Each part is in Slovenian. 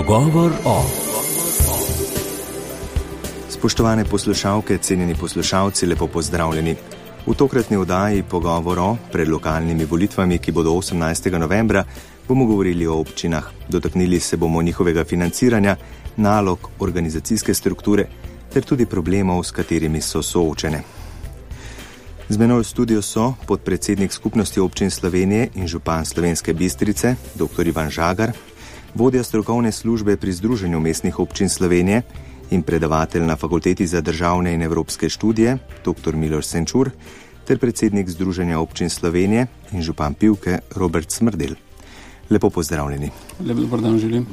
Dogovor o. Spoštovane poslušalke, cenjeni poslušalci, lepo pozdravljeni. V tokratni oddaji Pogovor o pred lokalnimi volitvami, ki bodo 18. novembra, bomo govorili o občinah. Dotaknili se bomo njihovega financiranja, nalog, organizacijske strukture ter tudi problemov, s katerimi so soočene. Z menoj v studiu so podpredsednik Skupnosti občin Slovenije in župan Slovenske Bistrice, dr. Ivan Žagar, vodja strokovne službe pri Združenju mestnih občin Slovenije in predavatelj na Fakulteti za državne in evropske študije, dr. Miloš Senčur, ter predsednik Združenja občin Slovenije in župan Pivke, Robert Smrdelj. Lepo pozdravljeni. Lep dober dan želim.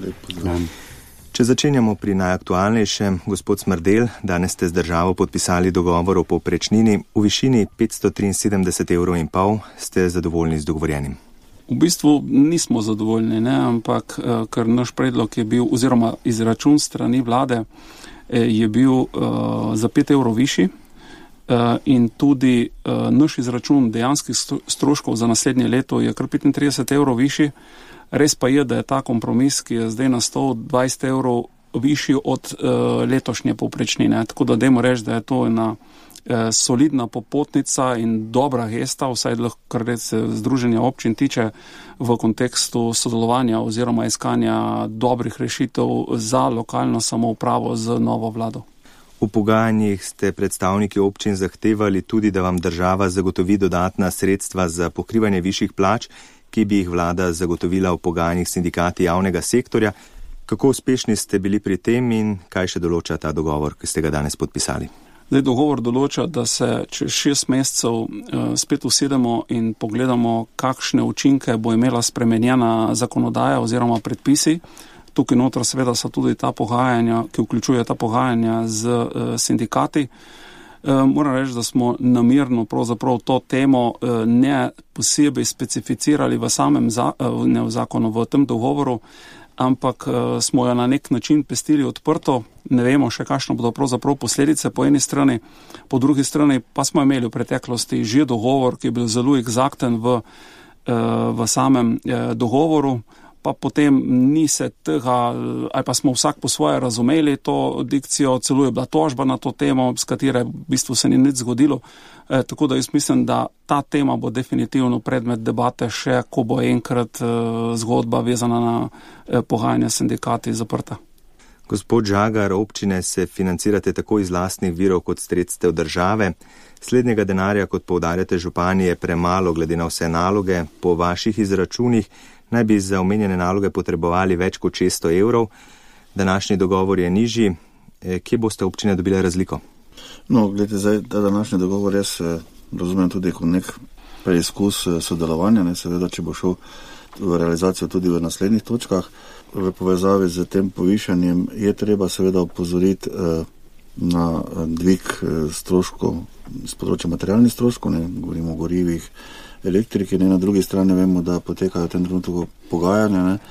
Če začenjamo pri najaktualnejšem, gospod Smrdelj, danes ste z državo podpisali dogovor o povprečnini v višini 573,5 €. Ste zadovoljni z dogovorjenim? V bistvu nismo zadovoljni, ampak ker naš predlog je bil, oziroma izračun strani vlade je bil za 5 € višji in tudi naš izračun dejanskih stroškov za naslednje leto je kar 35 € višji. Res pa je, da je ta kompromis, ki je zdaj nastal 20 € višji od letošnje povprečnine. Tako da dajmo reči, da je to ena solidna popotnica in dobra gesta, vsaj kar se Združenja občin tiče, v kontekstu sodelovanja oziroma iskanja dobrih rešitev za lokalno samoupravo z novo vlado. V pogajanjih ste predstavniki občin zahtevali tudi, da vam država zagotovi dodatna sredstva za pokrivanje višjih plač, ki bi jih vlada zagotovila v pogajanjih s sindikati javnega sektorja. Kako uspešni ste bili pri tem in kaj še določa ta dogovor, ki ste ga danes podpisali? Zdaj, dogovor določa, da se čez 6 mesecev spet usedemo in pogledamo, kakšne učinke bo imela spremenjena zakonodaja oziroma predpisi. Tukaj noter seveda so tudi ta pogajanja, ki vključuje ta pogajanja z sindikati. Moram reči, da smo namerno pravzaprav to temo ne posebej specificirali v samem zakonu, v tem dogovoru, ampak smo jo na nek način pustili odprto. Ne vemo še, kakšne bodo pravzaprav posledice po eni strani, po drugi strani pa smo imeli v preteklosti že dogovor, ki je bil zelo eksakten v samem dogovoru, pa potem ni se tega, ali pa smo vsak po svoje razumeli to dikcijo, celo je bila tožba na to temo, s katere v bistvu se ni nič zgodilo. Tako da jaz mislim, da ta tema bo definitivno predmet debate še, ko bo enkrat zgodba vezana na pogajanja sindikati zaprta. Gospod Žagar, občine se financirate tako iz lastnih virov kot sredstev države. Slednjega denarja, kot poudarjate župani, je premalo glede na vse naloge. Po vaših izračunih naj bi za omenjene naloge potrebovali več kot 600 €. Današnji dogovor je nižji. Kje boste občine dobile razliko? No, gledajte, zdaj, ta današnji dogovor jaz razumem tudi kot nek preizkus sodelovanja, seveda, če bo šel v realizacijo tudi v naslednjih točkah. V povezavi z tem povišanjem je treba seveda opozoriti na dvig stroškov z področja materialnih stroškov, govorimo o gorivih, elektriki, na drugi strani vemo, da potekajo v tem trenutku pogajanja,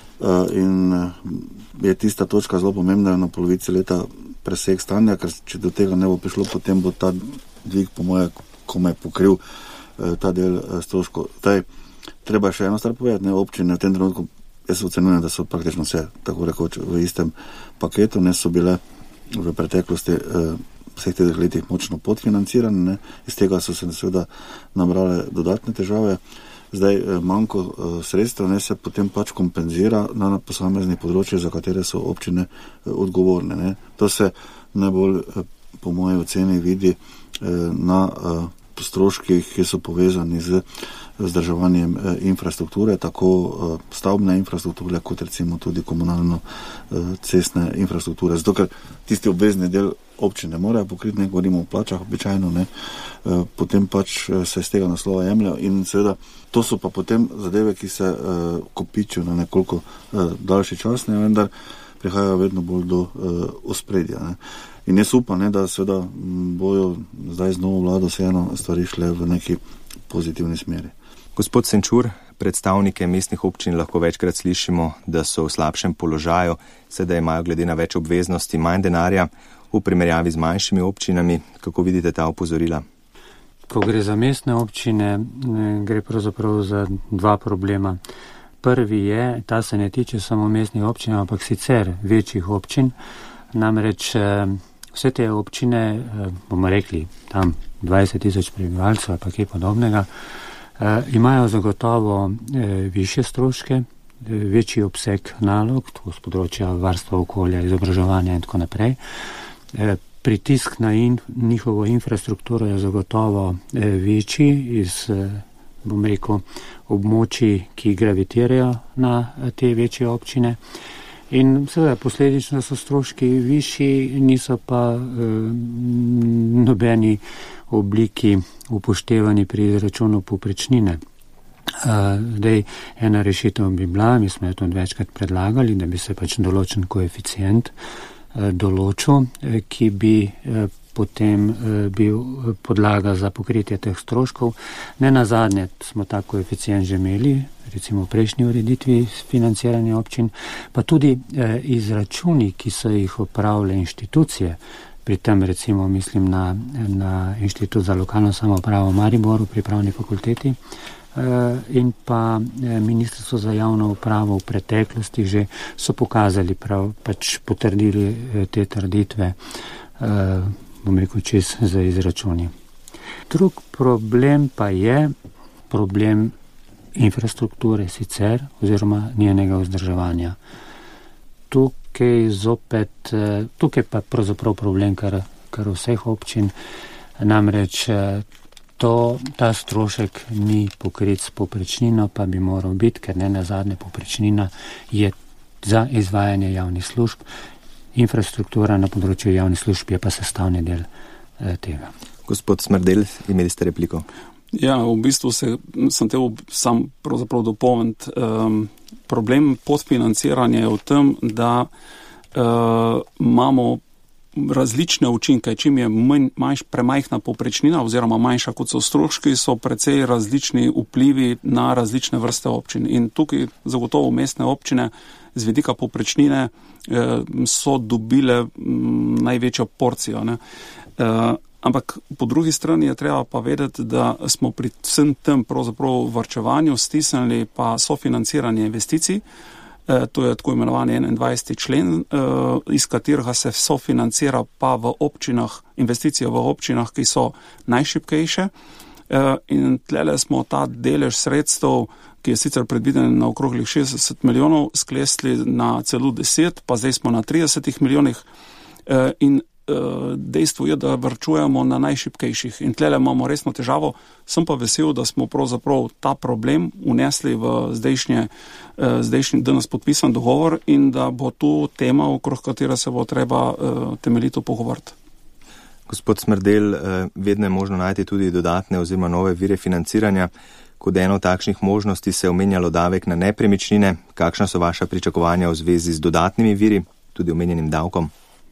in je tista točka zelo pomembna na polovici leta presek stanja, ker če do tega ne bo prišlo, potem bo ta dvig po moje komaj pokril ta del stroškov. Treba še eno stvar povedati, občine v tem trenutku, jaz ocenujem, da so praktično vse tako rekoč v istem paketu, so bile v preteklosti vseh teh letih močno podfinancirane, iz tega so se seveda nabrale dodatne težave. Zdaj manjko sredstev se potem pač kompenzira na posameznih področjih, za katere so občine odgovorne. To se najbolj po moji oceni vidi na stroških, ki so povezani z vzdrževanjem infrastrukture, tako stavbne infrastrukture, kot recimo tudi komunalno-cestne infrastrukture. Zato, ker tisti obvezni del občine morajo pokriti, ne govorimo o plačah običajno, potem pač se iz tega naslova jemljajo in seveda to so pa potem zadeve, ki se kopičijo na nekoliko daljši čas, vendar prihajajo vedno bolj do ospredja. In jaz upam, da seveda bojo zdaj z novo vlado vseeno stvari šle v neki pozitivni smeri. Gospod Senčur, predstavnike mestnih občin lahko večkrat slišimo, da so v slabšem položaju, sedaj imajo glede na več obveznosti manj denarja v primerjavi z manjšimi občinami. Kako vidite ta opozorila? Ko gre za mestne občine, gre pravzaprav za dva problema. Prvi je, ta se ne tiče samo mestnih občin, ampak sicer večjih občin. Namreč vse te občine, bomo rekli, tam 20,000 prebivalcev ali pa kaj podobnega, imajo zagotovo više stroške, večji obseg nalog, to z področja varstva okolja, izobraževanja in tako naprej. Pritisk na njihovo infrastrukturo je zagotovo večji iz, bom rekel, območij, ki gravitirajo na te večje občine. In seveda posledično so stroški višji, niso pa nobeni obliki upoštevani pri izračunu povprečnine. Zdaj, ena rešitev bi bila, mi smo jo tudi večkrat predlagali, da bi se pač določen koeficient določil, ki bi potem bil podlaga za pokritje teh stroškov. Ne nazadnje smo ta koeficient že imeli, recimo v prejšnji ureditvi financiranja občin, pa tudi izračuni, ki so jih opravile inštitucije, pri tem recimo mislim na Inštitut za lokalno samoupravo v Mariboru pri pravni fakulteti in pa Ministrstvo za javno upravo v preteklosti že so pokazali pač potrdili te trditve, bom rekel, čez za izračuni. Drug problem pa je problem infrastrukture sicer oziroma njenega vzdrževanja. Tukaj pa pravzaprav problem kar vseh občin, namreč ta strošek ni pokrit s povprečnino, pa bi moral biti, ker ne nazadnje povprečnina je za izvajanje javnih služb. Infrastruktura na področju javnih služb je pa sestavni del tega. Gospod Smrdel, imeli ste repliko? Ja, v bistvu sem te sam pravzaprav dopolniti. Problem podfinanciranja je v tem, da imamo različne učinke. Čim je premajhna povprečnina oziroma manjša kot so stroški, so precej različni vplivi na različne vrste občin. In tukaj zagotovo mestne občine z vidika povprečnine so dobile največjo porcijo. Ampak po drugi strani je treba pa vedeti, da smo pri vsem tem pravzaprav varčevanju stisnili pa sofinanciranje investicij. To je tako imenovani 21. člen, iz katerega se sofinancira pa v občinah, investicije v občinah, ki so najšibkejše. In tlele smo ta delež sredstev, ki je sicer predviden na okroglih 60 milijonov, sklestili na celo 10, pa zdaj smo na 30 milijonih. In dejstvo je, da varčujemo na najšibkejših in tlele imamo resno težavo. Sem pa vesel, da smo pravzaprav ta problem unesli v zdajšnji danes podpisan dogovor in da bo tu tema, okrog katera se bo treba temeljito pogovoriti. Gospod Smrdel, vedno je možno najti tudi dodatne oziroma nove vire financiranja. Kot eno takšnih možnosti se je omenjalo davek na nepremičnine. Kakšna so vaša pričakovanja v zvezi z dodatnimi viri, tudi omenjenim davkom?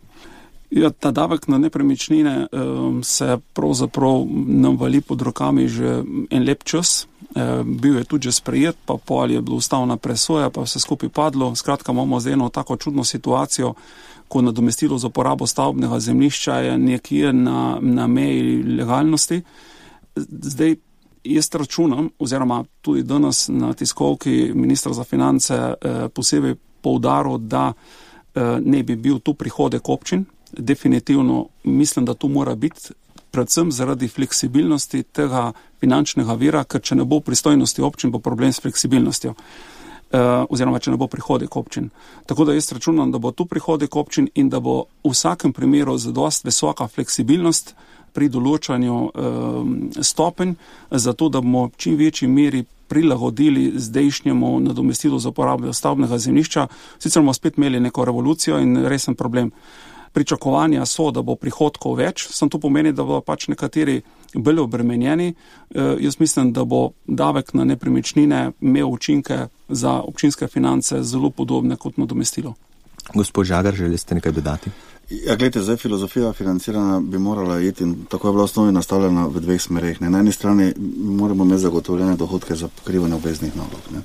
Ja, ta davek na nepremičnine se pravzaprav nam vali pod rokami že en lep čas. Bil je tudi že sprejet, pa ali je bilo ustavna presoja, pa vse skupaj padlo. Skratka, imamo zdaj eno tako čudno situacijo, ko nadomestilo za porabo stavbnega zemljišča je nekje na meji legalnosti. Zdaj, jaz računam, oziroma tudi danes na tiskovki ministra za finance posebej poudaril, da ne bi bil tu prihodek občin. Definitivno mislim, da tu mora biti, predvsem zaradi fleksibilnosti tega finančnega vira, ker če ne bo pristojnosti občin, bo problem s fleksibilnostjo, oziroma če ne bo prihodek občin. Tako da jaz računam, da bo tu prihodek občin in da bo v vsakem primeru zadost visoka fleksibilnost pri določanju stopenj, zato da bomo v čim večji meri prilagodili zdajšnjemu nadomestilu za porabo stavbnega zemljišča. Sicer bomo spet imeli neko revolucijo in resen problem. Pričakovanja so, da bo prihodkov več, samo to pomeni, da bo pač nekateri bolj obremenjeni. Jaz mislim, da bo davek na nepremičnine imel učinke za občinske finance zelo podobne kot nadomestilo. Gospod Žagar, želeli ste nekaj dodati? Ja, gledajte, zdaj filozofija financiranja bi morala iti in tako je bila osnovno nastavljena v dveh smereh. Na eni strani moramo imeti zagotovljene dohodke za pokrivanje obveznih nalog.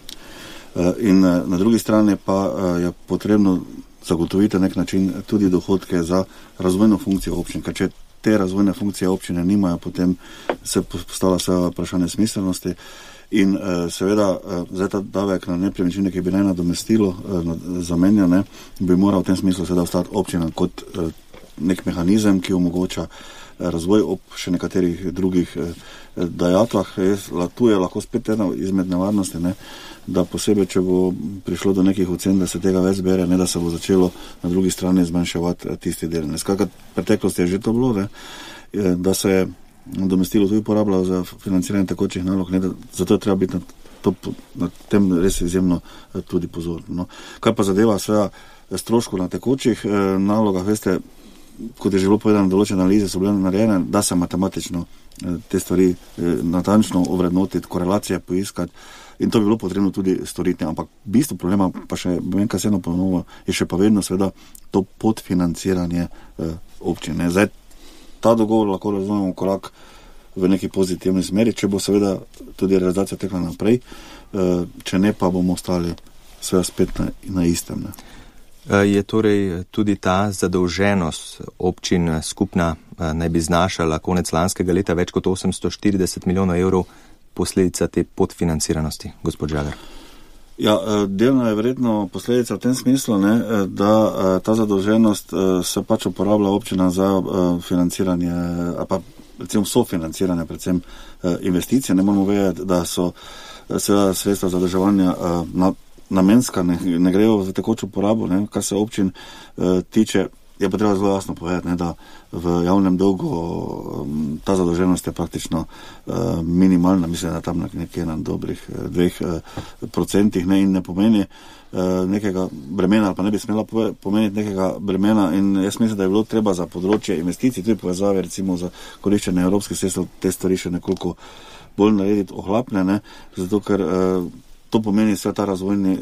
In na drugi strani pa je potrebno zagotoviti na nek način tudi dohodke za razvojno funkcijo občin. Ker če te razvojne funkcije občine nimajo, potem se postavlja vse vprašanje smiselnosti. In seveda, zdaj ta davek na nepremičnine, ki bi naj nadomestilo zamenjane, bi moral v tem smislu seveda ostati občina kot nek mehanizem, ki omogoča razvoj ob še nekaterih drugih dajatvah. Tu je lahko spet ena izmed nevarnosti, ne, da posebej, če bo prišlo do nekih ocen, da se tega več zbere, ne da se bo začelo na drugi strani zmanjševati tisti del. Skakrat preteklosti je že to bilo, ne, da se je nadomestilo tudi uporabljalo za financiranje tekočih nalog, ne, zato je treba biti na tem res izjemno tudi pozorno. No. Kar pa zadeva svega stroškov na tekočih nalogah, veste, kot je že bilo povedano, določene analize so bile narejene, da se matematično te stvari natančno ovrednotiti, korelacije poiskati in to bi bilo potrebno tudi storiti. Ampak bistvo problema, pa še Benka se eno ponovno, je še pa vedno seveda to podfinanciranje občine. Zdaj, ta dogovor lahko razumemo korak v neki pozitivni smeri, če bo seveda tudi realizacija tekla naprej, če ne pa bomo ostali seveda spet na istem. Ne. Je torej tudi ta zadolženost občin skupna naj bi znašala konec lanskega leta več kot 840 milijonov evrov posledica te podfinanciranosti, gospod Žagar? Ja, delno je verjetno posledica v tem smislu, ne, da ta zadolženost se pač uporablja občina za financiranje, pa recimo sofinanciranje predvsem investicije. Ne moramo vedeti, da so seveda sredstva zadolževanja namenska, ne grejo v tekočo porabo, ne, kar se občin tiče, je pa treba zelo jasno povedati, ne, da v javnem dolgu ta zadolženost je praktično minimalna, mislim, da tam nekje na dobrih 2%, ne, in ne pomeni nekega bremena, ali pa ne bi smela pomeniti nekega bremena, in jaz mislim, da je bilo treba za področje investicij, tudi povezave recimo za koriščenje evropskih sredstev, te stvari še nekoliko bolj narediti ohlapne, ne, zato ker to pomeni vse ta razvojni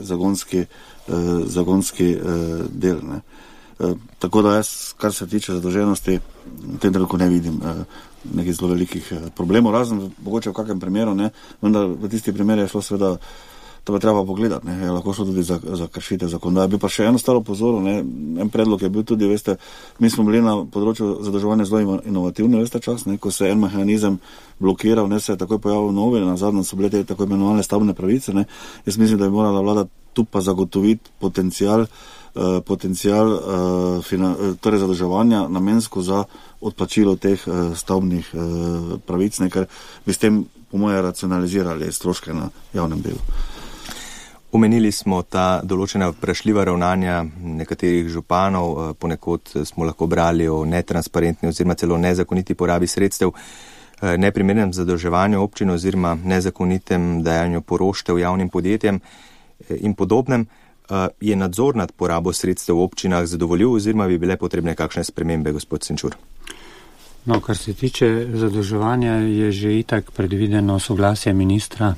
zagonski del. Ne. Tako da jaz, kar se tiče zadolženosti, v tem trenutku ne vidim nekih zelo velikih problemov, razen mogoče v kakem primeru, ne, vendar v tisti primer je šlo seveda, to pa treba pogledati, ne, je lahko šlo tudi za kršitev zakonodaje. Bi pa še eno staro pozoril, ne, en predlog je bil tudi, veste, mi smo bili na področju zadolževanja zelo inovativni, veste čas, ne, ko se en mehanizem blokiral, ne, se je takoj pojavil novi, na zadnjem so bile te tako imenovane stavbne pravice, ne, jaz mislim, da bi morala vlada tu pa zagotoviti potencial torej zadolževanja namensko za odplačilo teh stavbnih pravic, ne, ker bi s tem po moje racionalizirali stroške na javnem delu. Omenili smo ta določena vprašljiva ravnanja nekaterih županov, ponekod smo lahko brali o netransparentni oziroma celo nezakoniti porabi sredstev, neprimernem zadolževanju občin oziroma nezakonitem dajanju poroštev javnim podjetjem in podobnem. Je nadzor nad porabo sredstev v občinah zadovoljiv oziroma bi bile potrebne kakšne spremembe, gospod Senčur? No, kar se tiče zadolževanja, je že itak predvideno soglasje ministra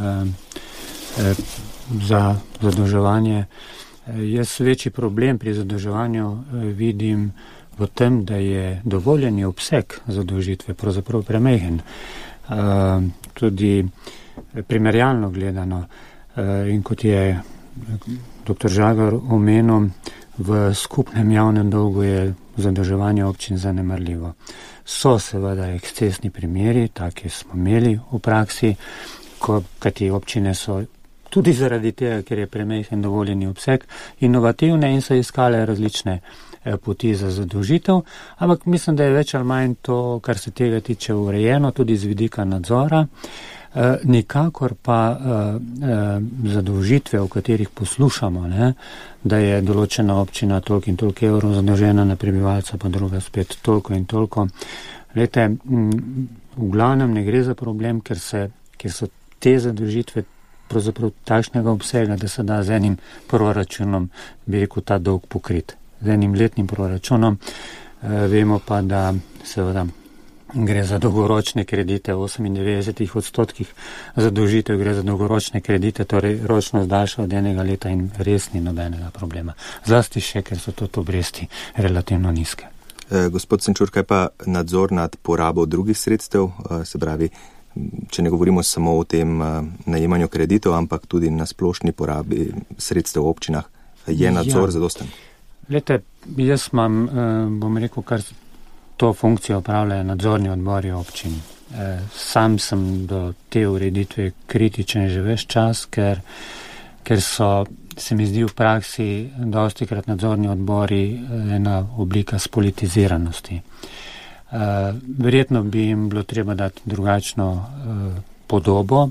za zadolževanje. Jaz večji problem pri zadolževanju vidim v tem, da je dovoljeni obseg zadolžitve pravzaprav premehen. Tudi primerjalno gledano in kot je dr. Žagar omenil, v skupnem javnem dolgu je zadolževanje občin zanemarljivo. So seveda ekscesni primeri, take smo imeli v praksi, kajti občine so tudi zaradi tega, ker je premehen dovoljeni obseg, inovativne in so iskale različne poti za zadolžitev, ampak mislim, da je več ali manj to, kar se tega tiče, urejeno tudi z vidika nadzora. Nikakor pa zadolžitve, o katerih poslušamo, ne, da je določena občina toliko in toliko evrov zadolžena na prebivalca, pa druga spet toliko in toliko. Glejte, v glavnem ne gre za problem, ker so te zadolžitve pravzaprav takšnega obsega, da se da z enim proračunom, bi rekel, ta dolg pokrit. Z enim letnim proračunom. Vemo pa, da seveda gre za dolgoročne kredite, v 98% zadolžitev gre za dolgoročne kredite, torej ročno zdaljša od enega leta in res ni nobenega problema. Zlasti še, ker so to obresti relativno nizke. Gospod Senčur, kaj pa nadzor nad porabo drugih sredstev, se pravi, če ne govorimo samo o tem najemanju kreditov, ampak tudi na splošni porabi sredstev v občinah, je nadzor zadosten? Glejte, jaz imam, bom rekel, kar to funkcijo opravljajo nadzorni odbori občin. Sam sem do te ureditve kritičen že ves čas, ker so, se mi zdi v praksi, dostikrat nadzorni odbori ena oblika spolitiziranosti. Verjetno bi jim bilo treba dati drugačno podobo,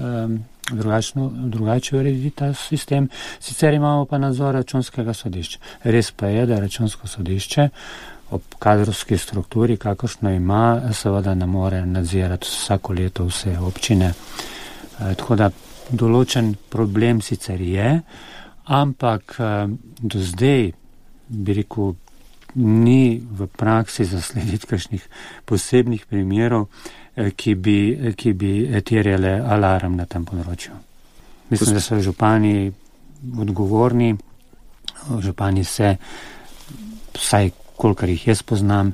drugače urediti ta sistem. Sicer imamo pa nadzor računskega sodišča. Res pa je, da računsko sodišče ob kadrovski strukturi, kakršno ima, seveda ne more nadzirati vsako leto vse občine. Tako da določen problem sicer je, ampak do zdaj, bi rekel, ni v praksi zaslediti kakšnih posebnih primerov, ki bi terjale alarm na tem področju. Mislim, da so župani odgovorni, župani se, vsaj kolikor jih jaz poznam,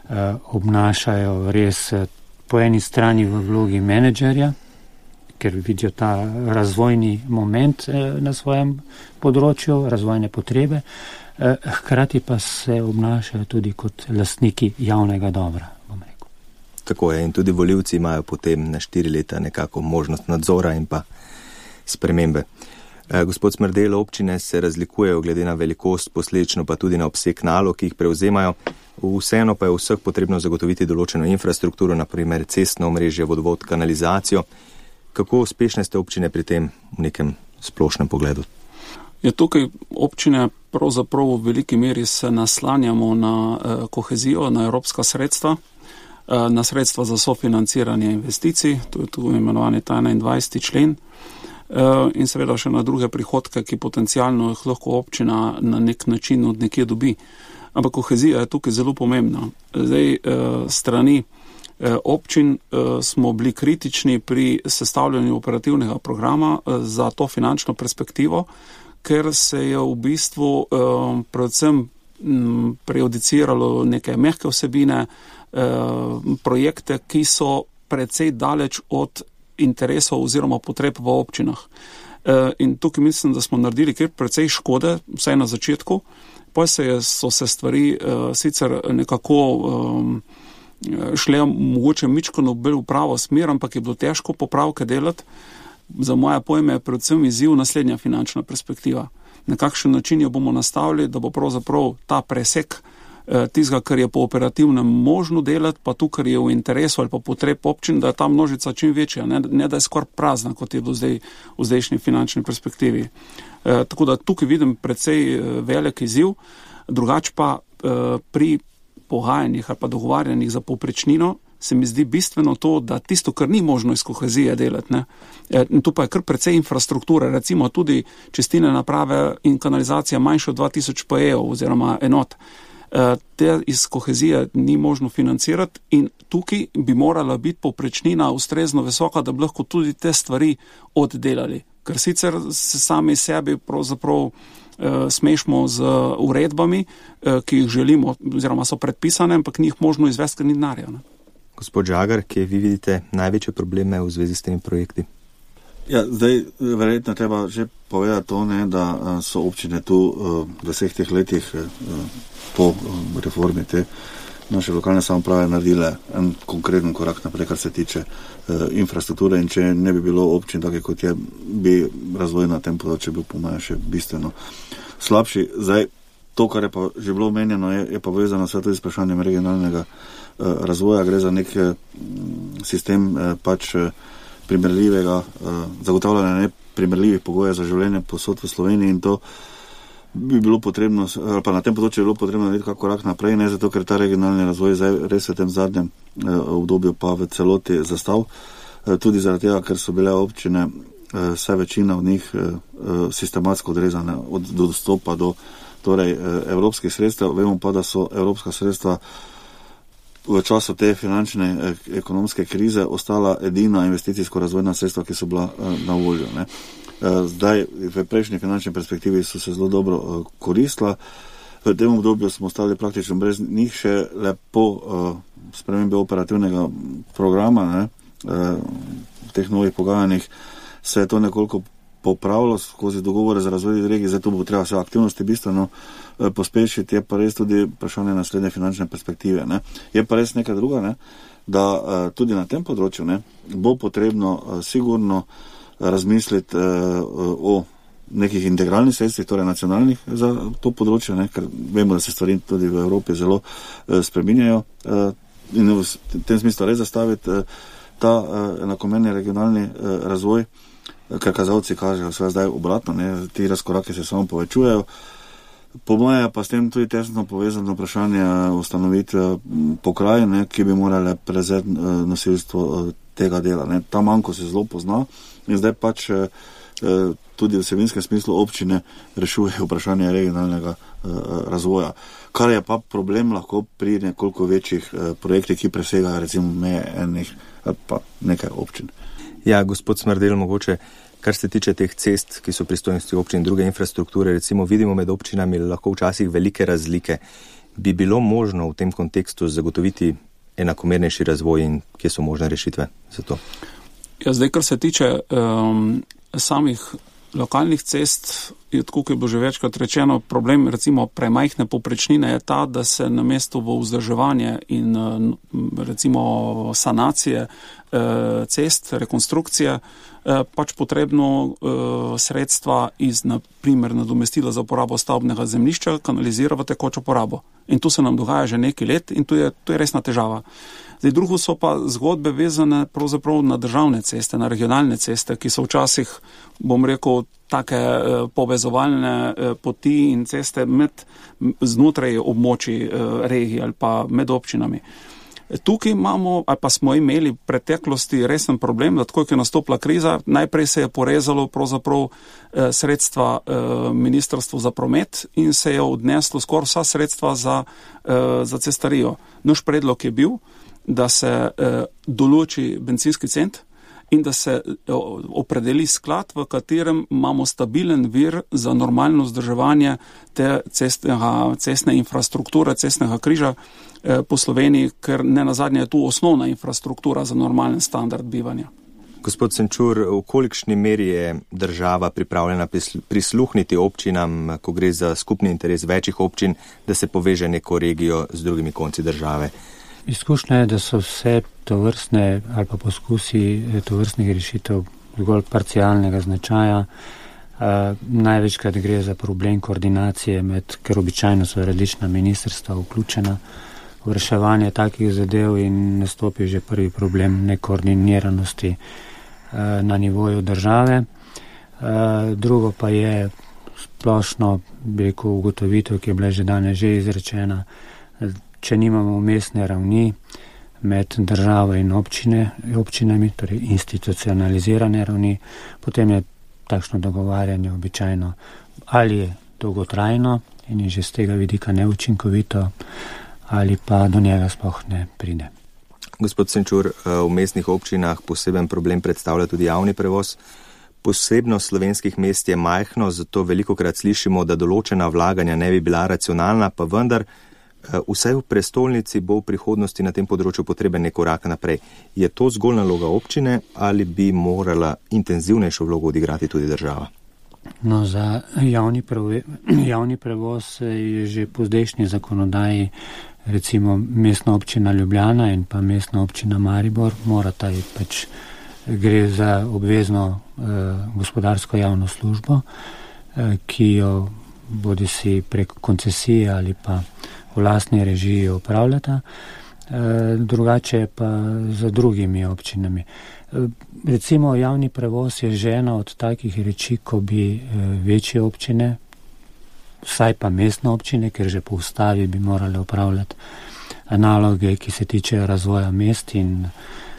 obnašajo res po eni strani v vlogi menedžerja, ker vidijo ta razvojni moment na svojem področju, razvojne potrebe, hkrati pa se obnašajo tudi kot lastniki javnega dobra, bom rekel. Tako je, in tudi volivci imajo potem na 4 leta nekako možnost nadzora in pa spremembe. Gospod Smrdel, občine se razlikujejo glede na velikost, posledično pa tudi na obseg nalog, ki jih prevzemajo. Vseeno pa je vseh potrebno zagotoviti določeno infrastrukturo, naprimer cestno omrežje, vodovod, kanalizacijo. Kako uspešne ste občine pri tem v nekem splošnem pogledu? Je tukaj občine pravzaprav v veliki meri se naslanjamo na kohezijo, na evropska sredstva, na sredstva za sofinanciranje investicij, to je tu imenovani ta 21. člen, in seveda še na druge prihodke, ki potencialno jih lahko občina na nek način od nekje dobi. Ampak kohezija je tukaj zelo pomembna. Zdaj, strani občin smo bili kritični pri sestavljanju operativnega programa za to finančno perspektivo, ker se je v bistvu predvsem prejudiciralo neke mehke vsebine, projekte, ki so precej daleč od interesov oziroma potreb v občinah. In tukaj mislim, da smo naredili kar precej škode, vsaj na začetku, pa so se stvari sicer nekako šle mogoče mičkano bolj v pravo smer, ampak je bilo težko popravke delati. Za moje pojme je predvsem izziv naslednja finančna perspektiva. Na kakšen način jo bomo nastavili, da bo pravzaprav ta presek tistega, kar je po operativnem možno delati, pa tu, kar je v interesu ali pa potreb občin, da je ta množica čim večja, ne da je skoraj prazna, kot je do zdaj v zdajšnji finančni perspektivi. Tako da tukaj vidim precej velik izziv, drugače pa pri pogajanjih ali pa dogovarjanjih za povprečnino se mi zdi bistveno to, da tisto, kar ni možno iz kohezije delati, in tu pa je kar precej infrastrukture, recimo tudi čistilne naprave in kanalizacija manjše od 2000 PE oziroma enot, te iz kohezije ni možno financirati in tukaj bi morala biti povprečnina ustrezno visoka, da bi lahko tudi te stvari oddelali. Ker sicer se sami sebi pravzaprav smešmo z uredbami, ki jih želimo, oziroma so predpisane, ampak ni jih možno izvesti, ker ni denarja. Gospod Žagar, kje vi vidite največje probleme v zvezi s temi projekti? Ja, zdaj verjetno treba že povedati to, da so občine tu v vseh teh letih po reformi te naše lokalne samouprave naredile en konkreten korak naprej, kar se tiče infrastrukture, in če ne bi bilo občin take kot je, bi razvoj na tem področju bil po mojem še bistveno slabši. Zdaj, to, kar je pa že bilo omenjeno, je pa povezano s tudi s vprašanjem regionalnega razvoja. Gre za nek sistem primerljivega zagotavljanja neprimerljivih pogojev za življenje povsod v Sloveniji, in to bi bilo potrebno, ali pa na tem področju je bilo potrebno narediti kak korak naprej, ne zato, ker ta regionalni razvoj zdaj res v tem zadnjem obdobju pa v celoti zastal, tudi zaradi tega, ker so bile občine, vse večina od njih sistematsko odrezane od dostopa do evropskih sredstev. Vemo pa, da so evropska sredstva v času te finančne ekonomske krize ostala edina investicijsko-razvojna sredstva, ki so bila na voljo. Zdaj, v prejšnji finančni perspektivi so se zelo dobro koristila. V tem obdobju smo ostali praktično brez njih, še lepo spremembe operativnega programa. V teh novih pogajanjih se je to nekoliko popravilo skozi dogovore za razvoj regije, zato bo treba vse aktivnosti bistveno pospešiti, je pa res tudi vprašanje naslednje finančne perspektive. Ne. Je pa res nekaj druga, ne, da tudi na tem področju ne, bo potrebno sigurno razmisliti o nekih integralnih sredstvih, torej nacionalnih za to področje, ne, ker vemo, da se stvari tudi v Evropi zelo spreminjajo in v tem smislu res zastaviti ta enakomerni regionalni razvoj, ker kazalci kažejo sve zdaj obratno, ne, ti razkorake se samo povečujejo. Po moje pa s tem tudi tesno povezano vprašanje ustanovitve pokrajin, ki bi morale prevzeti nosilstvo tega dela. Ne. Ta manjko se zelo pozna in zdaj pač tudi v vsebinskem smislu občine rešujejo vprašanje regionalnega razvoja. Kar je pa problem lahko pri nekoliko večjih projektih, ki presegajo recimo meje enih ali pa nekaj občin. Ja, gospod Smrdel, mogoče, kar se tiče teh cest, ki so pristojnosti občin in druge infrastrukture, recimo vidimo med občinami lahko včasih velike razlike. Bi bilo možno v tem kontekstu zagotoviti enakomernejši razvoj in kje so možne rešitve za to? Ja, zdaj, kar se tiče samih lokalnih cest, je tako, kot je bilo že večkrat rečeno, problem recimo premajhne povprečnine je ta, da se namesto v vzdrževanje in recimo sanacije cest, rekonstrukcije, pač potrebno sredstva iz, na primer, nadomestila za uporabo stavbnega zemljišča kanalizira v tekočo porabo. In to se nam dogaja že nekaj let in to je resna težava. Zdaj, drugo so pa zgodbe vezane pravzaprav na državne ceste, na regionalne ceste, ki so včasih, bom rekel, take povezovalne poti in ceste znotraj območij regij ali pa med občinami. Tukaj imamo, ali pa smo imeli v preteklosti resen problem, da tako, ko je nastopila kriza, najprej se je porezalo pravzaprav sredstva Ministrstvo za promet in se je odneslo skoraj vsa sredstva za cestarijo. Naš predlog je bil, da se določi bencinski cent in da se opredeli sklad, v katerem imamo stabilen vir za normalno vzdrževanje te cestne infrastrukture, cestnega križa po Sloveniji, ker ne nazadnje je tu osnovna infrastruktura za normalen standard bivanja. Gospod Senčur, v kolikšni meri je država pripravljena prisluhniti občinam, ko gre za skupni interes večjih občin, da se poveže neko regijo z drugimi konci države? Izkušnja je, da so vse tovrstne ali pa poskusi tovrstnih rešitev zgolj parcialnega značaja. Največkrat gre za problem koordinacije ker običajno so različna ministrstva vključena v reševanje takih zadev in nastopi že prvi problem nekoordiniranosti na nivoju države. Drugo pa je splošno, bi rekel, ugotovitev, ki je bila že danes že izrečena, če nimamo umestne ravni med državo in občinami, torej institucionalizirane ravni, potem je takšno dogovarjanje običajno ali je dolgotrajno in je že z tega vidika neučinkovito, ali pa do njega sploh ne pride. Gospod Senčur, v mestnih občinah poseben problem predstavlja tudi javni prevoz. Posebnost slovenskih mest je majhno, zato velikokrat slišimo, da določena vlaganja ne bi bila racionalna, pa vendar vsaj v prestolnici bo v prihodnosti na tem področju potreben nek korak naprej. Je to zgolj naloga občine ali bi morala intenzivnejšo vlogo odigrati tudi država? No, za javni prevoz je že po zdajšnji zakonodaji recimo Mestna občina Ljubljana in pa Mestna občina Maribor morata pač gre za obvezno gospodarsko javno službo, ki jo bodisi prek koncesije ali pa v lastni režiji upravljata, drugače pa za drugimi občinami. Recimo javni prevoz je že ena od takih reči, ko bi večje občine, vsaj pa mestne občine, ker že po ustavi bi morale upravljati naloge, ki se tiče razvoja mest in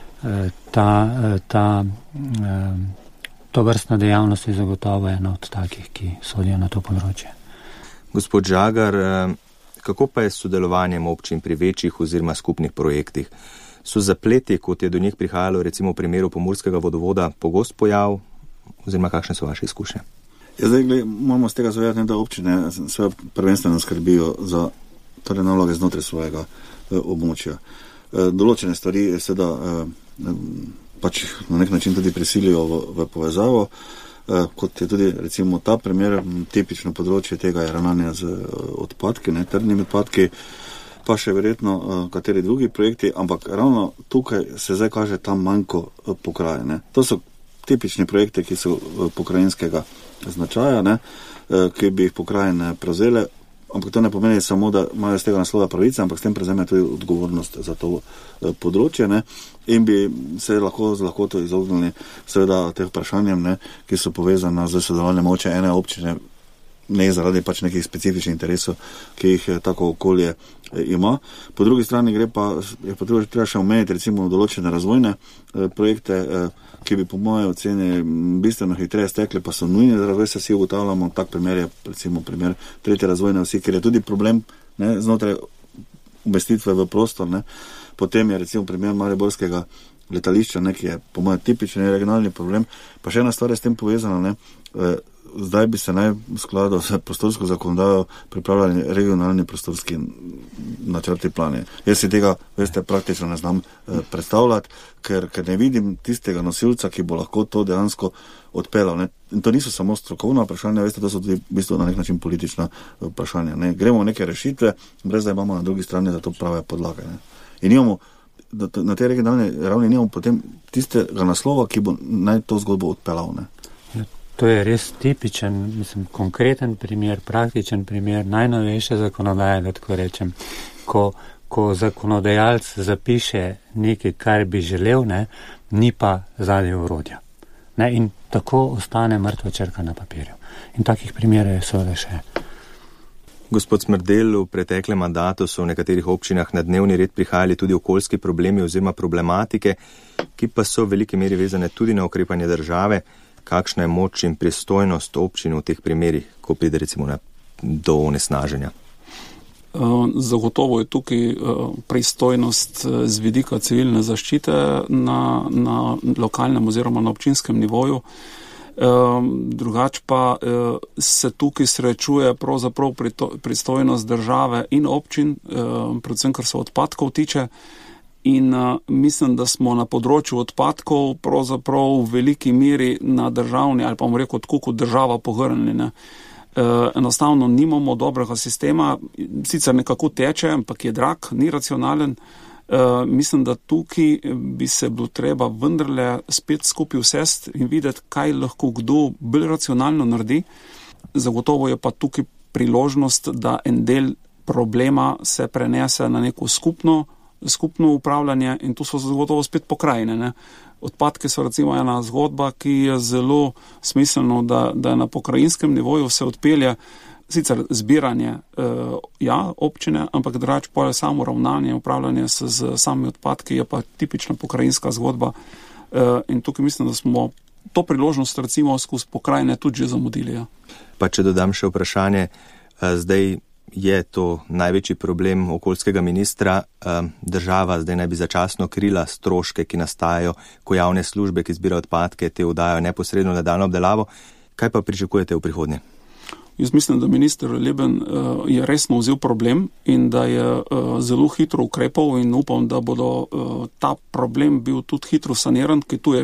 to vrstna dejavnost je zagotovo ena od takih, ki sodijo na to področje. Gospod Žagar, kako pa je s sodelovanjem občin pri večjih oziroma skupnih projektih? So zapleti, kot je do njih prihajalo recimo v primeru pomurskega vodovoda, pogost pojav oziroma kakšne so vaše izkušnje? Ja, zdaj, moramo z tega zavedati, da občine sve prvenstveno skrbijo za torej naloge znotraj svojega območja. Določene stvari seveda pač na nek način tudi prisilijo v povezavo, kot je tudi recimo ta primer, tipično področje tega je ravnanje z odpadki, trdnimi odpadki, pa še verjetno kateri drugi projekti, ampak ravno tukaj se zdaj kaže tam manjko pokraje. To so tipični projekti, ki so pokrajinskega značaja, ki bi jih pokrajine prevzele, ampak to ne pomeni samo, da imajo z tega naslova pravice, ampak s tem prevzeme tudi odgovornost za to področje, in bi se lahko z lahkoto izognili seveda teh vprašanjem, ki so povezana z sodelovanjem moče ene občine, ne zaradi pač nekih specifičnih interesov, ki jih tako okolje ima. Po drugi strani je pa treba še omeniti recimo določene razvojne projekte, ki bi po moje oceni bistveno hitreje stekli, pa so nujni za razvoj, se vsi ugotavljamo. Tak primer je recimo primer 3. razvojne osi, ker je tudi problem znotraj umestitve v prostor. Potem je recimo primer mariborskega letališča, ki je po moje tipičen regionalni problem. Pa še ena stvar je s tem povezana, zdaj bi se naj v skladu z prostorsko zakonodajo pripravljali regionalni prostorski načrti plani. Jaz si tega, praktično ne znam predstavljati, ker ne vidim tistega nosilca, ki bo lahko to dejansko odpeljal. In to niso samo strokovna vprašanja, to so tudi v bistvu na nek način politična vprašanja. Gremo v neke rešitve, brez da imamo na drugi strani za to prave podlage. In imamo na tej regionalni ravni nimamo potem tistega naslova, ki bo naj to zgodbo odpeljal. To je res tipičen, konkreten primer, praktičen primer najnovejše zakonodaje, da tako rečem. Ko zakonodajalec zapiše nekaj, kar bi želel, ni pa zadnje orodja. In tako ostane mrtva črka na papirju. In takih primerov je seveda še. Gospod Smrdelj, v preteklem mandatu so v nekaterih občinah na dnevni red prihajali tudi okoljski problemi oziroma problematike, ki pa so v veliki meri vezane tudi na ukrepanje države. Kakšna je moč in pristojnost občin v teh primerih, ko pride recimo do onesnaženja? Zagotovo je tukaj pristojnost z vidika civilne zaščite na lokalnem oziroma na občinskem nivoju. Drugače pa se tukaj srečuje pravzaprav pristojnost države in občin, predvsem kar se odpadkov tiče. In mislim, da smo na področju odpadkov pravzaprav v veliki meri na državni ali pa bomo rekel, tako kot država pogrnili. Enostavno nimamo dobrega sistema, sicer nekako teče, ampak je drag, ni racionalen. Mislim, da tukaj bi se bilo treba vendarle spet skupaj usesti in videti, kaj lahko kdo bolj racionalno naredi. Zagotovo je pa tukaj priložnost, da en del problema se prenese na neko skupno upravljanje in tu so zagotovo spet pokrajine. Odpadke so recimo ena zgodba, ki je zelo smiselno, da na pokrajinskem nivoju se odpelje sicer zbiranje občine, ampak drugače pa je samo ravnanje, upravljanje z samimi odpadki je pa tipična pokrajinska zgodba in tukaj mislim, da smo to priložnost recimo skozi pokrajine tudi že zamudili. Pa če dodam še vprašanje, zdaj je to največji problem okoljskega ministra. Država zdaj naj bi začasno krila stroške, ki nastajajo, ko javne službe, ki zbirajo odpadke, te oddajajo neposredno na nadaljnjo obdelavo. Kaj pa pričakujete v prihodnje? Jaz mislim, da minister Leben je resno vzel problem in da je zelo hitro ukrepal in upam, da bodo ta problem bil tudi hitro saniran, ker tu je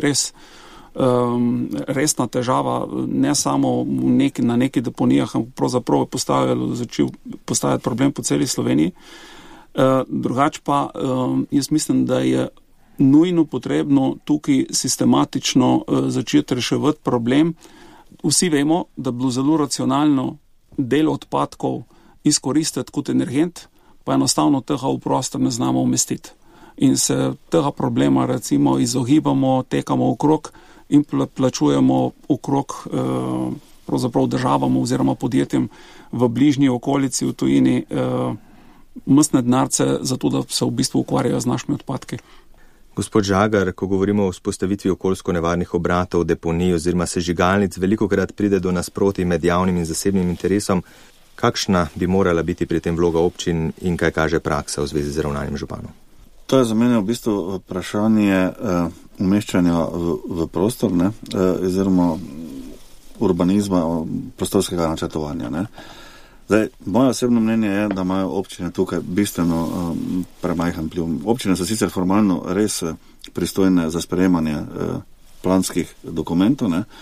resna težava, ne samo na nekih deponijah, ampak pravzaprav je začel postajati problem po celi Sloveniji. Drugače pa jaz mislim, da je nujno potrebno tukaj sistematično začeti reševati problem. Vsi vemo, da bi bilo zelo racionalno del odpadkov izkoristiti kot energent, pa enostavno tega v prostor ne znamo umestiti. In se tega problema recimo izogibamo, tekamo okrog in plačujemo okrog pravzaprav državam oziroma podjetjem v bližnji okolici, v tujini mastne denarce, zato da se v bistvu ukvarjajo z našimi odpadki. Gospod Žagar, ko govorimo o vzpostavitvi okoljsko nevarnih obratov, deponij oziroma sežigalnic, velikokrat pride do nasprotij med javnim in zasebnim interesom. Kakšna bi morala biti pri tem vloga občin in kaj kaže praksa v zvezi z ravnanjem županov? To je za mene v bistvu vprašanje umeščanja v prostor, oziroma urbanizma, prostorskega načrtovanja. Zdaj, moje osebno mnenje je, da imajo občine tukaj bistveno premajhen vpliv. Občine so sicer formalno res pristojne za sprejemanje planskih dokumentov,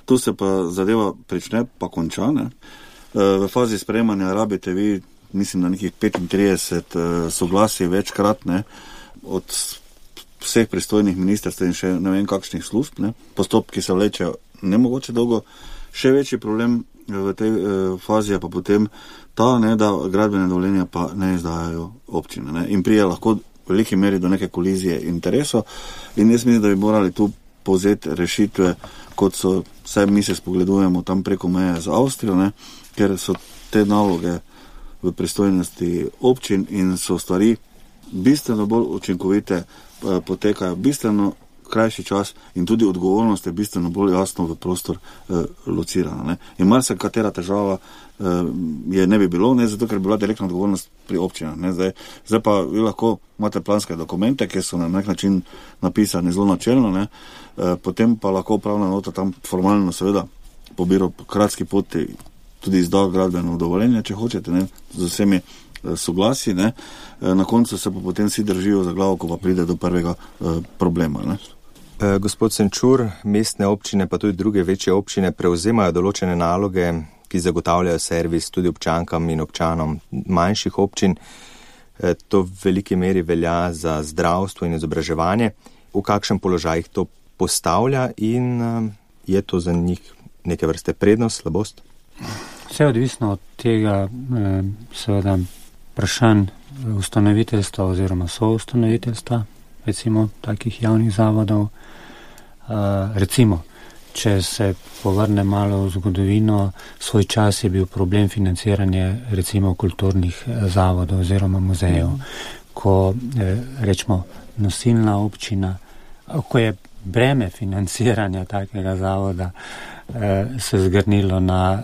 Tu se pa zadeva prične, pa konča, ne. V fazi sprejemanja rabite vi, mislim, na nekih 35 soglasij večkrat, ne, od vseh pristojnih ministrstev in še ne vem kakšnih služb, ne. Postopki se vlečejo nemogoče dolgo. Še večji problem v tej fazi je pa potem ta, ne, da gradbene dovoljenja pa ne izdajajo občine, ne. In prije lahko v veliki meri do neke kolizije interesov in jaz mislim, da bi morali tu povzeti rešitve, kot so, vsaj mi se spogledujemo tam preko meje z Avstrijo, ne, ker so te naloge v pristojnosti občin in so stvari bistveno bolj učinkovite, potekajo bistveno krajši čas in tudi odgovornost je bistveno bolj jasno v prostor locirana. Ne. In marsikatera težava je ne bi bilo, ne, zato ker bi bila direktna odgovornost pri občinah. Ne. Zdaj pa vi lahko imate planske dokumente, ki so na nek način napisani zelo načelno, ne, potem pa lahko upravna enota tam formalno seveda po birokratski poti tudi izda gradbeno dovoljenje, če hočete, ne, z vsemi soglasji, ne. Na koncu se pa potem vsi držijo za glavo, ko pa pride do prvega problema. Ne. Gospod Senčur, mestne občine pa tudi druge večje občine prevzemajo določene naloge, ki zagotavljajo servis tudi občankam in občanom manjših občin. To v veliki meri velja za zdravstvo in izobraževanje. V kakšen položaj jih to postavlja in je to za njih neke vrste prednost, slabost? Vse odvisno od tega, seveda, vprašanj ustanoviteljstva oziroma soustanoviteljstva, recimo takih javnih zavodov. Recimo, če se povrne malo v zgodovino, svoj čas je bil problem financiranja recimo kulturnih zavodov oziroma muzejev, ko rečemo nosilna občina, ko je breme financiranja takega zavoda se zgrnilo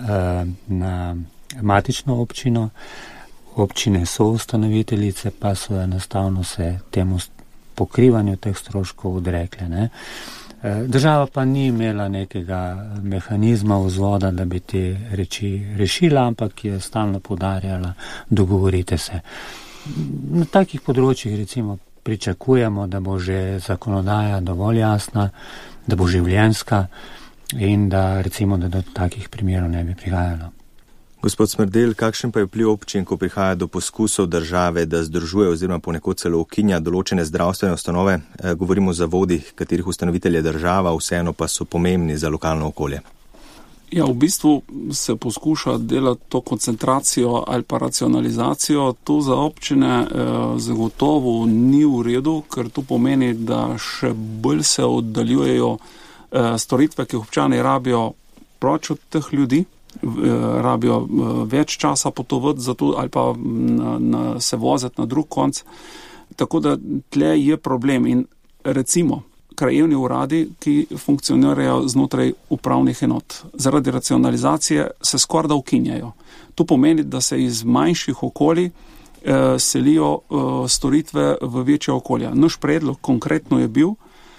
na matično občino, občine so ustanoviteljice, pa so enostavno se temu pokrivanju teh stroškov odrekle, ne. Država pa ni imela nekega mehanizma vzvoda, da bi te reči rešila, ampak je stalno poudarjala, dogovorite se. Na takih področjih recimo pričakujemo, da bo že zakonodaja dovolj jasna, da bo življenjska in da recimo, da do takih primerov ne bi prihajalo. Gospod Smrdelj, kakšen pa je vpliv občin, ko prihaja do poskusov države, da združuje oziroma ponekod celo ukinja določene zdravstvene ustanove? Govorimo o zavodih, katerih ustanovitelj je država, vseeno pa so pomembni za lokalno okolje. Ja, v bistvu se poskuša delati to koncentracijo ali pa racionalizacijo. To za občine zagotovo ni v redu, ker to pomeni, da še bolj se oddaljujejo storitve, ki občani rabijo proč od teh ljudi. Rabijo več časa potovati zato, ali pa se voziti na drug konc. Tako da tle je problem in recimo krajevni uradi, ki funkcionirajo znotraj upravnih enot. Zaradi racionalizacije se skoraj da ukinjajo. To pomeni, da se iz manjših okolij selijo storitve v večje okolja. Naš predlog konkretno je bil,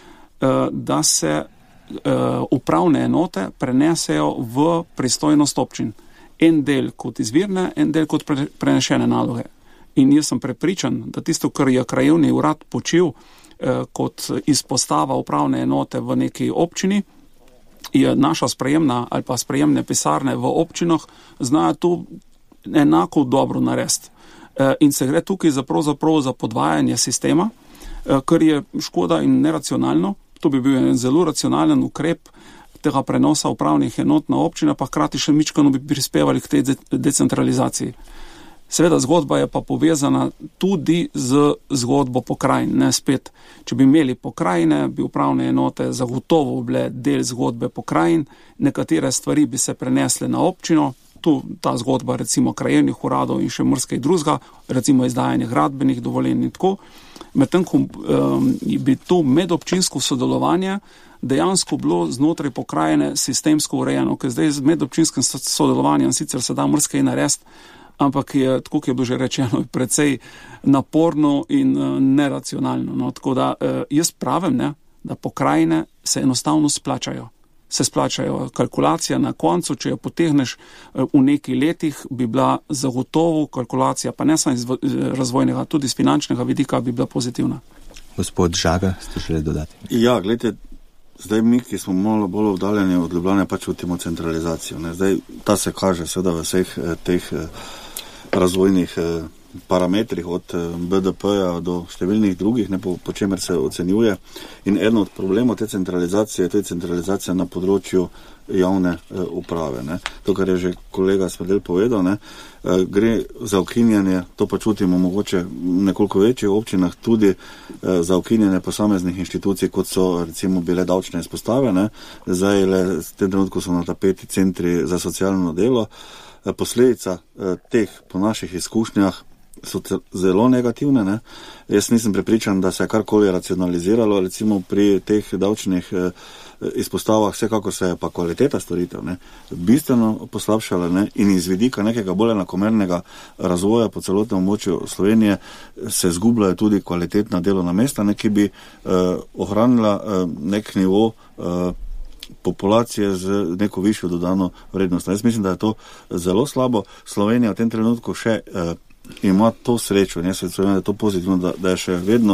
da se upravne enote prenesejo v pristojnost občin. En del kot izvirne, en del kot prenešene naloge. In jaz sem prepričan, da tisto, kar je krajevni urad počel kot izpostava upravne enote v neki občini, je naša sprejemna ali pa sprejemne pisarne v občinah znajo to enako dobro narediti. In se gre tukaj pravzaprav za podvajanje sistema, kar je škoda in neracionalno. To bi bil en zelo racionalen ukrep tega prenosa upravnih enot na občine, pa hkrati še mičkano bi prispevali k tej decentralizaciji. Seveda zgodba je pa povezana tudi z zgodbo pokrajin, ne spet. Če bi imeli pokrajine, bi upravne enote zagotovo bile del zgodbe pokrajin, nekatere stvari bi se prenesle na občino, tu ta zgodba recimo krajevnih uradov in še marsikaj drugega, recimo izdajanje gradbenih dovoljenj in tako. Medtem ko bi to medobčinsko sodelovanje dejansko bilo znotraj pokrajine sistemsko urejeno, ker zdaj z medobčinskim sodelovanjem sicer se da marsikaj narediti, ampak je, tako je bilo že rečeno, precej naporno in neracionalno. No, tako da jaz pravim, ne, da pokrajine se enostavno splačajo. Se splačajo. Kalkulacija na koncu, če jo potegneš v nekaj letih, bi bila zagotovo kalkulacija, pa ne samo iz razvojnega, tudi iz finančnega vidika bi bila pozitivna. Gospod Žagar, ste želeli dodati? Ja, gledajte, Zdaj mi, ki smo malo bolj oddaljeni od Ljubljane, pač čutimo centralizacijo. Ne? Zdaj ta se kaže seveda v vseh teh razvojnih parametrih od BDP-ja do številnih drugih, ne, po čemer se ocenjuje. In eno od problemov te centralizacije je tudi centralizacija na področju javne uprave. Ne. To, kar je že kolega Smrdel povedal, ne, gre za ukinjanje, to pa čutimo mogoče v nekoliko večjih občinah, tudi za ukinjanje posameznih inštitucij, kot so recimo bile davčne izpostave. Ne. Zdaj le v tem trenutku so na tapeti centri za socialno delo. Posledica teh po naših izkušnjah so zelo negativne. Ne. Jaz nisem prepričan, da se je karkoli racionaliziralo, recimo pri teh davčnih izpostavah, vsekako se je pa kvaliteta storitev bistveno poslabšala, ne, in iz vidika nekega bolj enakomernega razvoja po celotnem območju Slovenije se zgubljajo tudi kvalitetna delovna mesta, ne, ki bi ohranila nek nivo populacije z neko višjo dodano vrednost. Jaz mislim, da je to zelo slabo. Slovenija v tem trenutku še ima to srečo, ne, da je to pozitivno, da je še vedno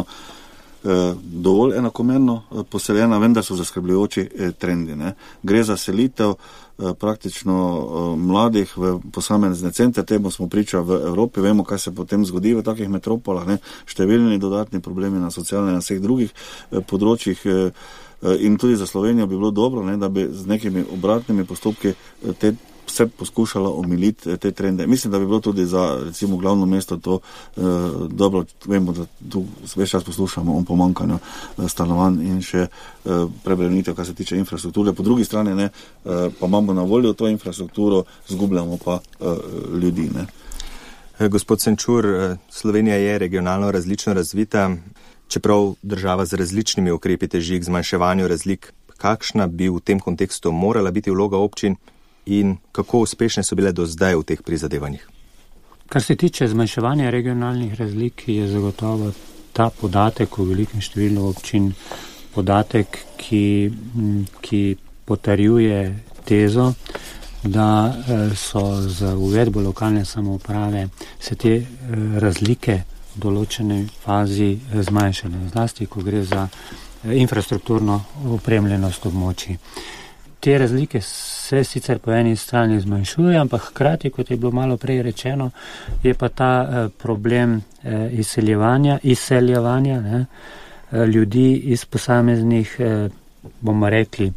dovolj enakomerno poseljena, vendar so zaskrbljujoči trendi. Ne. Gre za selitev praktično mladih v posamezne centre, temu smo priča v Evropi, vemo, kaj se potem zgodi v takih metropolah, ne. Številni dodatni problemi na socialne in na vseh drugih področjih in tudi za Slovenijo bi bilo dobro, ne, da bi z nekimi obratnimi postopki vse poskušala omiliti te trende. Mislim, da bi bilo tudi za recimo glavno mesto to dobro, vemo, da tu več čas poslušamo o pomanjkanju stanovanj in še prebremenitev, kar se tiče infrastrukture. Po drugi strani ne, pa imamo na voljo to infrastrukturo, zgubljamo pa ljudi. Ne. Gospod Senčur, Slovenija je regionalno različno razvita, čeprav država z različnimi ukrepi teži k zmanjševanju razlik. Kakšna bi v tem kontekstu morala biti vloga občin in kako uspešne so bile do zdaj v teh prizadevanjih? Kar se tiče zmanjševanja regionalnih razlik, je zagotovo ta podatek o velikem številu občin podatek, ki potrjuje tezo, da so z uvedbo lokalne samouprave se te razlike v določeni fazi zmanjšale, zlasti, ko gre za infrastrukturno opremljenost območij. Te razlike se sicer po eni strani zmanjšujejo, ampak hkrati, kot je bilo malo prej rečeno, je pa ta problem izseljevanja ljudi iz posameznih, bomo rekli,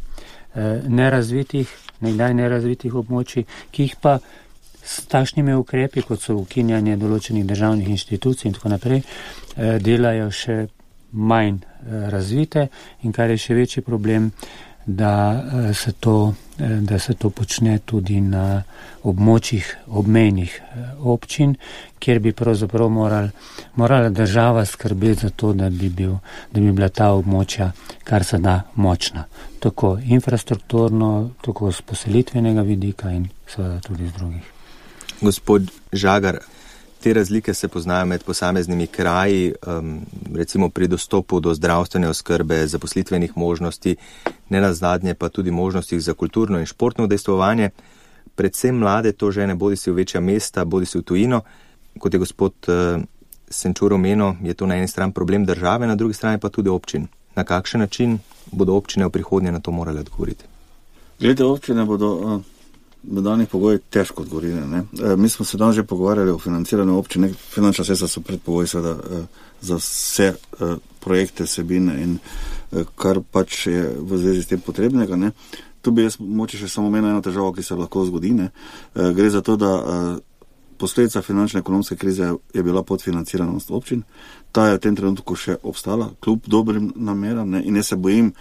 nekdaj nerazvitih območij, ki jih pa s takšnimi ukrepi, kot so ukinjanje določenih državnih inštitucij in tako naprej, delajo še manj razvite in kar je še večji problem, da se to počne tudi na območjih obmejnih občin, kjer bi pravzaprav morala država skrbeti za to, da bi bila ta območja kar se da močna. Tako infrastrukturno, tako z poselitvenega vidika in seveda tudi z drugih. Gospod Žagar, te razlike se poznajo med posameznimi kraji, recimo pri dostopu do zdravstvene oskrbe, zaposlitvenih možnosti, nenazadnje pa tudi možnostih za kulturno in športno udejstvovanje. Predvsem mlade to žene bodisi v večja mesta, bodisi v tujino. Kot je gospod Senčur omenil, je to na eni strani problem države, na drugi strani pa tudi občin. Na kakšen način bodo občine v prihodnje na to morale odgovoriti? Glede, občine bodo v danih pogojih težko odgovorili. Mi smo se danes že pogovarjali o financiranju občin. Finančna sredstva so predpogoj za vse projekte, vsebine in kar pač je v zvezi s tem potrebnega. Ne. Tu bi jaz moče še samo omenil eno težavo, ki se lahko zgodi. Ne. Gre za to, da posledica finančne ekonomske krize je bila podfinanciranost občin. Ta je v tem trenutku še obstala, kljub dobrim nameram, ne, in jaz se bojim,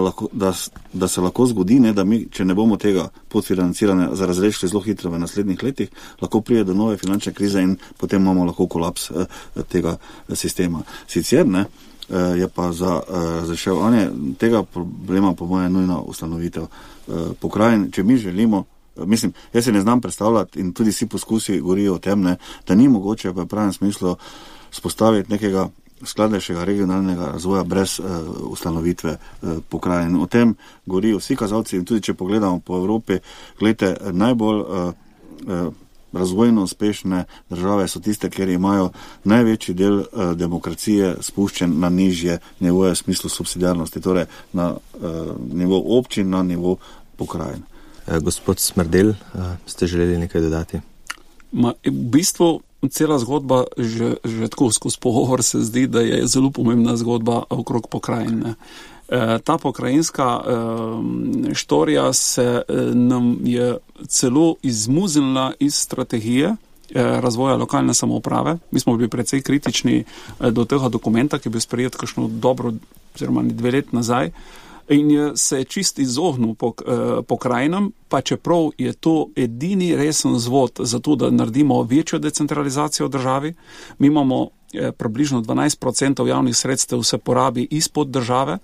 da se lahko zgodi, ne, da mi, če ne bomo tega podfinanciranja razrešili zelo hitro v naslednjih letih, lahko pride do nove finančne krize in potem imamo lahko kolaps tega sistema. Sicer ne, je pa za razreševanje tega problema po moje nujna ustanovitev pokrajin. Če mi želimo, mislim, jaz se ne znam predstavljati in tudi vsi poskusi govorijo o tem, ne, da ni mogoče v pravem smislu spostaviti nekega skladnejšega regionalnega razvoja brez ustanovitve pokrajin. O tem govorijo vsi kazalci in tudi če pogledamo po Evropi, gledajte, najbolj razvojno uspešne države so tiste, kjer imajo največji del demokracije spuščen na nižje nivoje v smislu subsidiarnosti, torej na nivo občin, na nivo pokrajin. Gospod Smrdelj, ste želeli nekaj dodati? V bistvu cela zgodba, že tako skozi pogovor se zdi, da je zelo pomembna zgodba okrog pokrajine. Ta pokrajinska štorija se nam je celo izmuznila iz strategije razvoja lokalne samouprave. Mi smo bili precej kritični do tega dokumenta, ki je bil sprejet kakšno dobro, oziroma 2 let nazaj, in se je čist izognil pokrajinam, pa čeprav je to edini resen vzvod za to, da naredimo večjo decentralizacijo v državi. Mi imamo približno 12% javnih sredstev se porabi izpod države,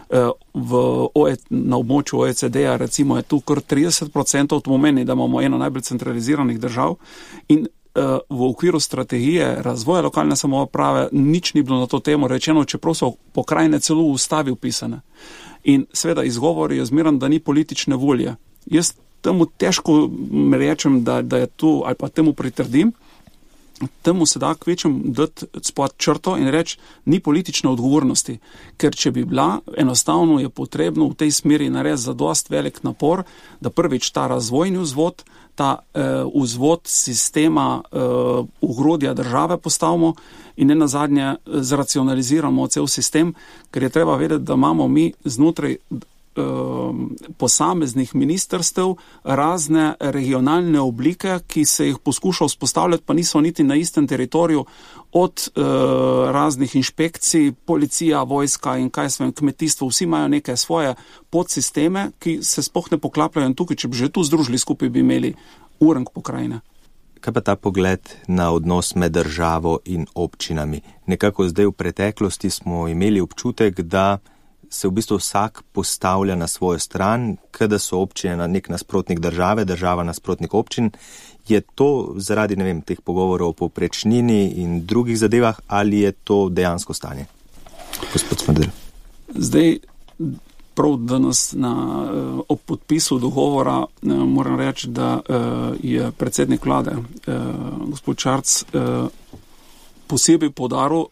na območju OECD-a recimo je tu kar 30%, to pomeni, da imamo eno najbolj centraliziranih držav in v okviru strategije razvoja lokalne samouprave nič ni bilo na to temo rečeno, čeprav so pokrajine celo v ustavi upisane. In seveda izgovor je zmeran, da ni politične volje. Jaz temu težko rečem, da je to, ali pa temu pritrdim, temu se da kvečem dati spod črto in reči, ni politične odgovornosti. Ker če bi bila, enostavno je potrebno v tej smeri narediti zadost velik napor, da prvič ta razvojni vzvod, ta vzvod sistema ogrodja države postavimo in ne nazadnje zracionaliziramo cel sistem, ker je treba vedeti, da imamo mi znotraj posameznih ministrstev razne regionalne oblike, ki se jih poskuša vzpostavljati, pa niso niti na istem teritoriju, od raznih inšpekcij, policija, vojska in kaj svem, kmetijstvo, vsi imajo neke svoje podsisteme, ki se sploh ne poklapljajo, in tukaj, če bi že tu združili skupaj, bi imeli urank pokrajine. Kaj pa ta pogled na odnos med državo in občinami? Nekako zdaj v preteklosti smo imeli občutek, da se v bistvu vsak postavlja na svojo stran, kada so občine na nek nasprotnik države, država nasprotnik občin. Je to zaradi, ne vem, teh pogovorov o povprečnini in drugih zadevah, ali je to dejansko stanje? Gospod Smrdelj. Zdaj, prav danes ob podpisu dogovora moram reči, da je predsednik vlade, gospod Šarec, posebej poudaril,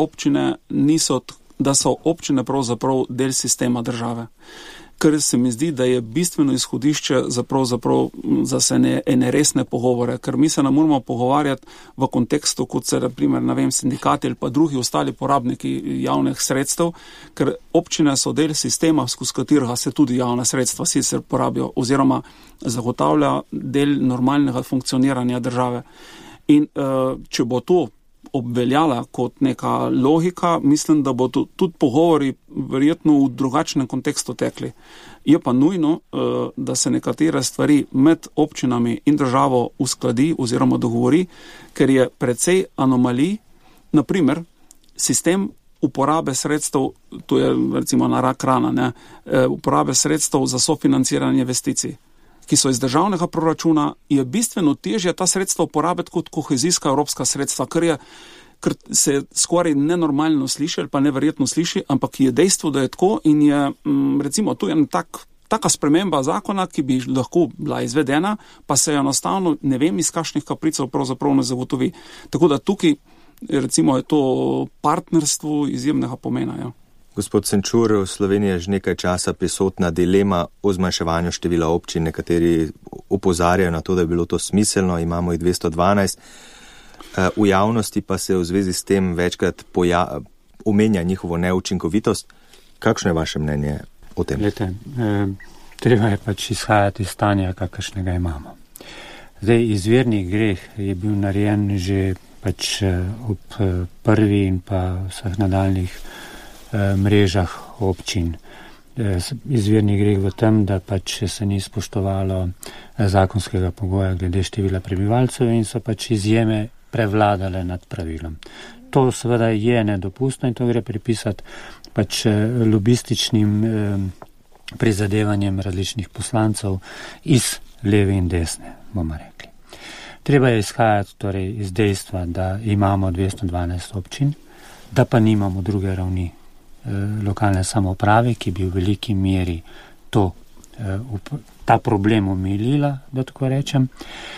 da so občine pravzaprav del sistema države. Ker se mi zdi, da je bistveno izhodišče za se ene resne pogovore, ker mi se ne moramo pogovarjati v kontekstu, kot se, naprimer, sindikati ali pa drugi ostali porabniki javnih sredstev, ker občine so del sistema, skozi katerega se tudi javna sredstva sicer porabijo oziroma zagotavlja del normalnega funkcioniranja države. In če bo to obveljala kot neka logika, mislim, da bo tudi pogovori verjetno v drugačnem kontekstu tekli. Je pa nujno, da se nekatere stvari med občinami in državo uskladi oziroma dogovori, ker je precej anomalij, naprimer, sistem uporabe sredstev, to je recimo na rak rana, uporabe sredstev za sofinanciranje investicij, ki so iz državnega proračuna, je bistveno težje ta sredstva uporabiti kot kohezijska evropska sredstva, ker se skoraj nenormalno sliši ali pa neverjetno sliši, ampak je dejstvo, da je tako in je recimo tu en taka sprememba zakona, ki bi lahko bila izvedena, pa se enostavno ne vem iz kakšnih kapricev pravzaprav ne zagotovi. Tako da tukaj recimo je to partnerstvo izjemnega pomena, ja. Gospod Senčur, v Sloveniji je že nekaj časa prisotna dilema o zmanjševanju števila občin. Nekateri opozarjajo na to, da je bilo to smiselno, imamo jih 212. V javnosti pa se v zvezi s tem večkrat omenja njihovo neučinkovitost. Kakšno je vaše mnenje o tem? Glejte, treba je pač izhajati iz stanja, kakršnega imamo. Zdaj, izvirni greh je bil narejen že pač ob prvi in pa vseh nadaljnih mrežah občin. Izvirni greh v tem, da pač se ni spoštovalo zakonskega pogoja glede števila prebivalcev in so pač izjeme prevladale nad pravilom. To seveda je nedopustno in to gre pripisati pač lobističnim prizadevanjem različnih poslancev iz leve in desne, bomo rekli. Treba je izhajati torej iz dejstva, da imamo 212 občin, da pa nimamo druge ravni lokalne samouprave, ki bi v veliki meri ta problem omilila, da tako rečem.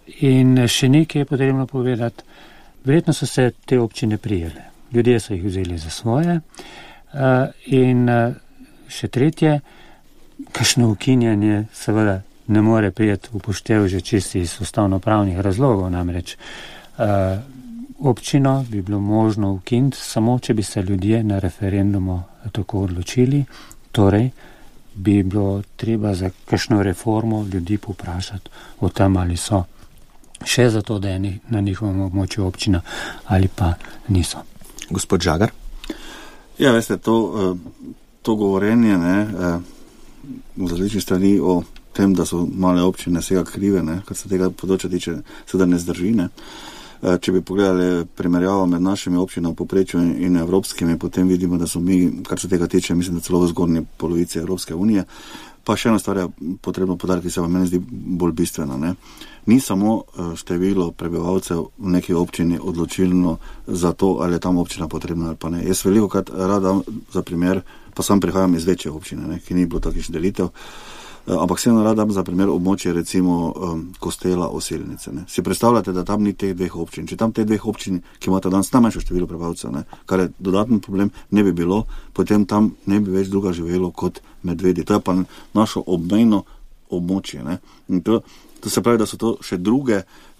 In še nekaj je potrebno povedati. Verjetno so se te občine prijele. Ljudje so jih vzeli za svoje. In še tretje, kakšno ukinjanje seveda ne more prijeti upoštev že čisti iz ustavnopravnih razlogov. Namreč občino bi bilo možno ukiniti samo, če bi se ljudje na referendumu tako odločili. Torej bi bilo treba za kakšno reformo ljudi poprašati o tem, ali so še zato, da je na njihovem območju občina ali pa niso. Gospod Žagar? Ja, veste, to govorenje v različnih strani o tem, da so male občine vsega krive, kar se tega področja tiče, seveda ne zdrži. Če bi pogledali primerjavo med našimi občinami v povprečju in evropskimi, potem vidimo, da so mi, kar se tega tiče, mislim, da celo v zgornji polovici Evropske unije. Pa še ena stvar je potrebno podariti, ki se vam meni zdi bolj bistvena. Ni samo število prebivalcev v neki občini odločilno za to, ali je tam občina potrebna ali pa ne. Jaz velikokrat rada za primer, pa sam prihajam iz večje občine, ki ni bilo takih delitev, ampak vseeno rada za primer območje recimo Kostela, Osilnice. Si predstavljate, da tam ni teh dveh občin. Če tam teh dveh občin, ki imata danes najmanjše število prebivalcev, kar je dodaten problem, ne bi bilo, potem tam ne bi več druga živelo kot medvedi. To je pa našo obmejno območje. In to se pravi, da so to še druge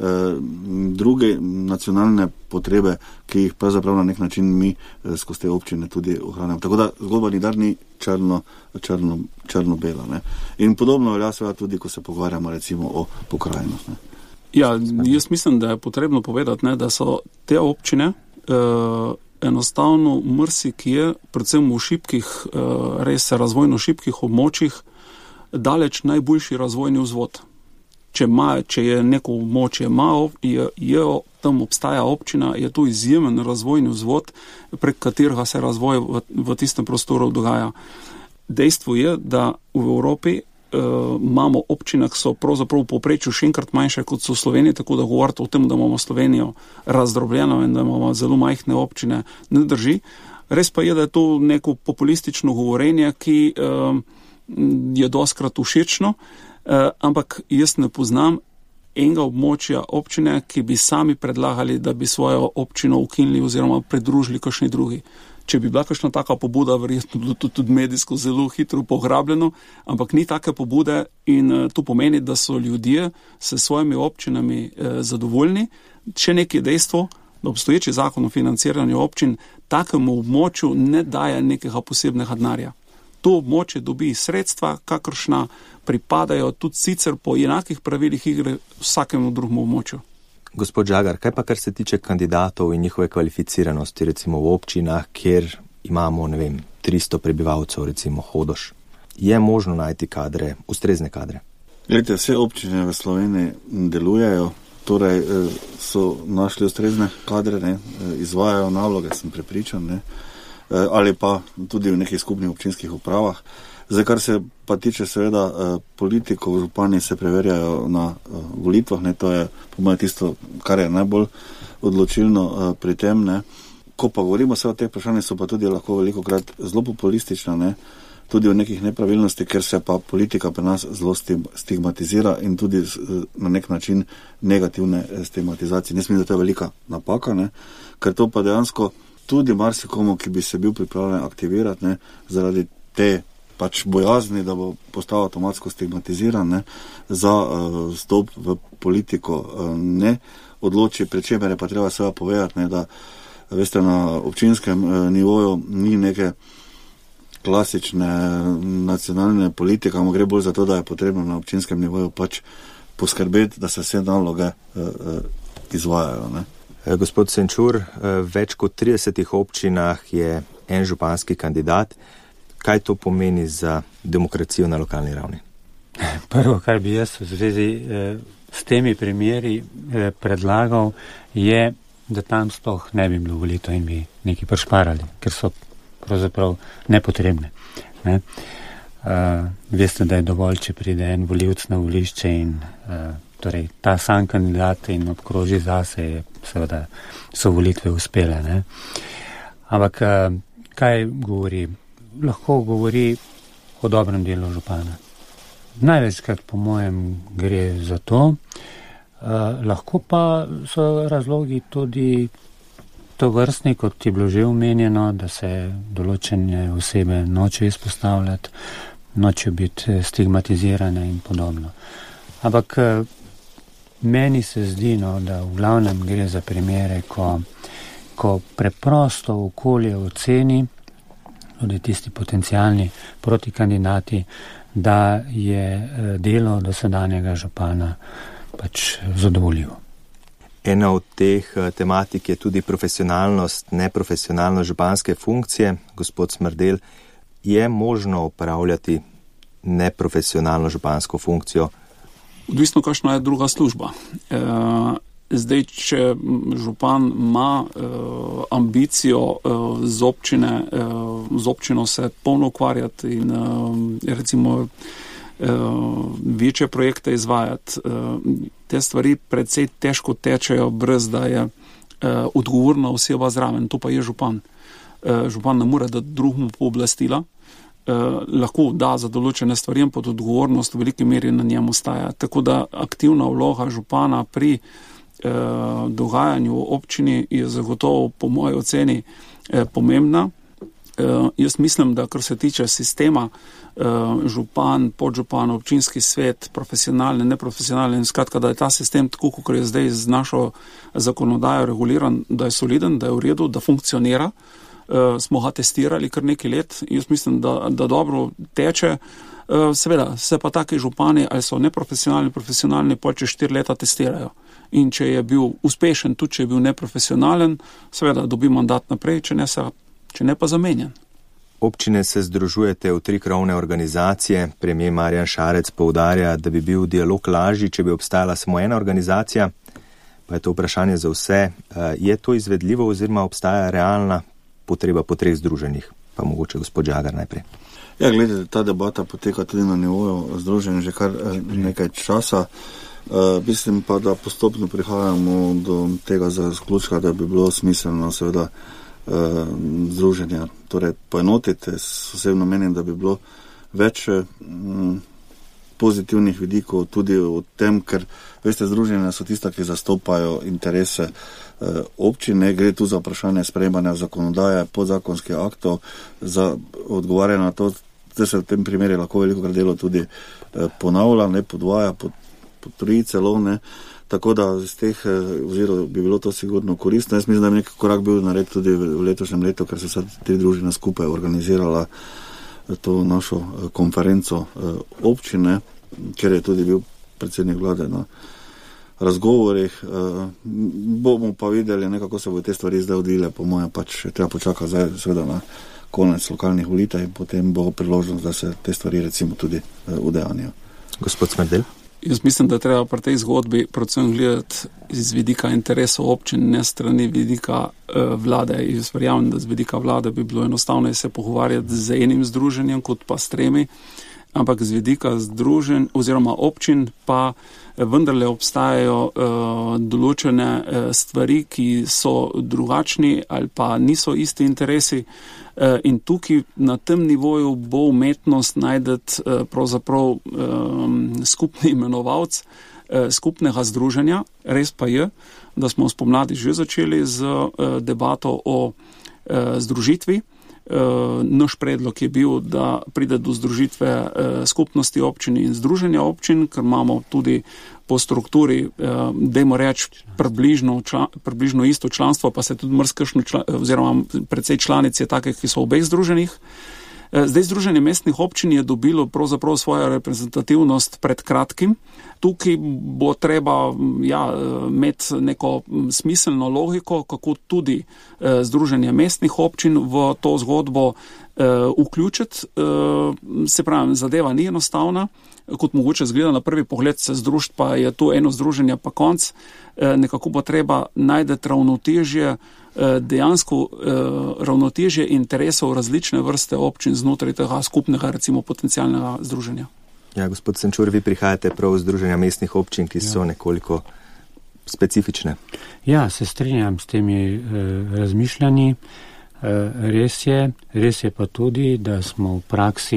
nacionalne potrebe, ki jih pravzaprav na nek način mi skozi te občine tudi ohranjamo. Tako da zgodba nikdar ni črno-bela. In podobno velja seveda tudi, ko se pogovarjamo recimo o pokrajinah. Ja, jaz mislim, da je potrebno povedati, da so te občine enostavno marsikje, predvsem v šibkih, res razvojno šibkih območjih, daleč najboljši razvojni vzvod. Če je neko območje malo, tam obstaja občina, je to izjemen razvojni vzvod, prek katerega se razvoj v tistem prostoru dogaja. Dejstvo je, da v Evropi imamo občine, ki so pravzaprav v povprečju še enkrat manjše kot so v Sloveniji, tako da govoriti o tem, da imamo Slovenijo razdrobljeno in da imamo zelo majhne občine, ne drži. Res pa je, da je to neko populistično govorenje, ki je dostkrat všečno, ampak jaz ne poznam enega območja občine, ki bi sami predlagali, da bi svojo občino ukinili oziroma pridružili kakšni drugi. Če bi bila kakšna taka pobuda, verjetno bilo tudi medijsko zelo hitro pograbljeno, ampak ni take pobude in to pomeni, da so ljudje s svojimi občinami zadovoljni. Še nekaj dejstvo, da obstoječi zakon o financiranju občin takemu območju ne daje nekega posebnega denarja. To območje dobi sredstva, kakršna pripadajo tudi sicer po enakih pravilih igre vsakemu drugemu območju. Gospod Žagar, kaj pa kar se tiče kandidatov in njihove kvalificiranosti, recimo v občinah, kjer imamo, 300 prebivalcev, recimo Hodoš, je možno najti kadre, ustrezne kadre? Glede, vse občine v Sloveniji delujejo, torej so našli ustrezne kadre, izvajajo naloge, sem prepričan, ali pa tudi v nekih skupnih občinskih upravah. Zdaj, kar se pa tiče seveda politikov, župani se preverjajo na volitvah, to je po mojem tisto, kar je najbolj odločilno pri tem. Ko pa govorimo se o teh vprašanjih, so pa tudi lahko velikokrat zelo populistična, tudi o nekih nepravilnosti, ker se pa politika pri nas zelo stigmatizira in tudi na nek način negativne stigmatizacije. Mislim, da to je velika napaka, ker to pa dejansko tudi marsikomu, ki bi se bil pripravljen aktivirati, zaradi te bojazni, da bo postal avtomatsko stigmatiziran, za vstop v politiko ne odloči, pri čemer je pa treba seveda povedati, da veste, na občinskem nivoju ni neke klasične nacionalne politike, ampak gre bolj za to, da je potrebno na občinskem nivoju poskrbeti, da se vse naloge izvajajo. Gospod Senčur, več kot 30 občinah je en županski kandidat. Kaj to pomeni za demokracijo na lokalni ravni? Prvo, kar bi jaz v zvezi s temi primeri predlagal, je, da tam sploh ne bi bilo volitev in bi nekaj prišparali, ker so pravzaprav nepotrebne. Veste, da je dovolj, če pride en volivec na volišče in torej ta sam kandidat in obkroži zase, seveda so volitve uspele. Ampak kaj govori? Lahko govori o dobrem delu župana. Največkrat po mojem gre za to, Lahko pa so razlogi tudi to vrstni, kot je bilo že omenjeno, da se določene osebe nočejo izpostavljati, nočejo biti stigmatizirane in podobno. Ampak meni se zdi, da v glavnem gre za primere, ko preprosto okolje oceni, tudi tisti potencialni protikandidati, da je delo dosedanjega župana pač zadovoljivo. Ena od teh tematik je tudi profesionalnost, neprofesionalnost županske funkcije. Gospod Smrdelj, je možno opravljati neprofesionalno župansko funkcijo? Odvisno, kakšna je druga služba. Zdaj, če župan ima ambicijo z občino se polno ukvarjati in recimo večje projekte izvajati, te stvari precej težko tečejo, brez da je odgovorna oseba zraven, to pa je župan. Župan ne more dati drugemu pooblastila, lahko da za določene stvari, pod odgovornost v veliki meri na njemu ostaja. Tako da aktivna vloga župana pri dogajanju v občini je zagotovo po moji oceni pomembna. Jaz mislim, da kar se tiče sistema župan, podžupan, občinski svet, profesionalni, neprofesionalni, skratka, da je ta sistem tako, kot je zdaj z našo zakonodajo reguliran, da je soliden, da je v redu, da funkcionira. Smo ga testirali kar nekaj let. Jaz mislim, da dobro teče. Seveda, se pa taki župani, ali so neprofesionalni, profesionalni, pa če 4 leta testirajo. In če je bil uspešen, tudi če je bil neprofesionalen, seveda dobi mandat naprej, če ne pa zamenjen. Občine se združujete v 3 krovne organizacije. Premier Marjan Šarec poudarja, da bi bil dialog lažji, če bi obstajala samo ena organizacija. Pa je to vprašanje za vse. Je to izvedljivo oziroma obstaja realna potreba po 3 združenjih? Pa mogoče gospod Žagar najprej. Ja, gledajte, ta debata poteka tudi na nivoju združenja že kar nekaj časa. Mislim pa, da postopno prihajamo do tega zaključka, da bi bilo smiselno seveda združenja torej poenotiti. Osebno menim, da bi bilo več pozitivnih vidikov tudi v tem, ker veste, združenja so tista, ki zastopajo interese občine, gre tu za vprašanje sprejemanja zakonodaje, podzakonskih aktov, za odgovarjanje na to, da se v tem primeru lahko veliko delo tudi ponavlja, ne podvaja, potriji celo, ne. Tako da z teh ozirov bi bilo to sigurno koristno. Jaz mislim, da je nekaj korak bil nared tudi v letošnjem letu, ker se vsa 3 družine skupaj organizirala to našo konferenco občine, kjer je tudi bil predsednik vlade na razgovorih. Bomo pa videli, nekako se bo te stvari zdaj odvile, po mojem pač treba počakati zdaj seveda na konec lokalnih volitev in potem bo priložnost, da se te stvari recimo tudi udejanijo. Gospod Smrdelj? Jaz mislim, da treba pri tej zgodbi predvsem gledati iz vidika interesov občin, ne strani vidika vlade. Jaz verjamem, da z vidika vlade bi bilo enostavno se pogovarjati z enim združenjem, kot pa s 3, ampak z vidika združenj oziroma občin pa vendarle obstajajo določene stvari, ki so drugačni ali pa niso isti interesi. In tukaj na tem nivoju bo umetnost najdeti pravzaprav skupni imenovalc skupnega združenja. Res pa je, da smo spomladi že začeli z debato o združitvi. Naš predlog je bil, da pride do združitve skupnosti občin in združenja občin, ker imamo tudi po strukturi, dajmo reči, približno isto članstvo, pa se tudi mrzkršno oziroma precej članic je take, ki so v obeh združenjih. Zdaj združenje mestnih občin je dobilo pravzaprav svojo reprezentativnost pred kratkim. Tukaj bo treba imeti neko smiselno logiko, kako tudi združenje mestnih občin v to zgodbo vključiti. Se pravi, zadeva ni enostavna, kot mogoče zgleda na prvi pogled se združiti, pa je to eno združenje pa konc. Nekako bo treba najdeti ravnotežje, dejansko ravnotežje interesov različne vrste občin znotraj tega skupnega, recimo, potencialnega združenja. Ja, gospod Senčur, vi prihajate prav iz združenja mestnih občin, ki so nekoliko specifične. Ja, se strinjam s temi razmišljanji. Res je pa tudi, da smo v praksi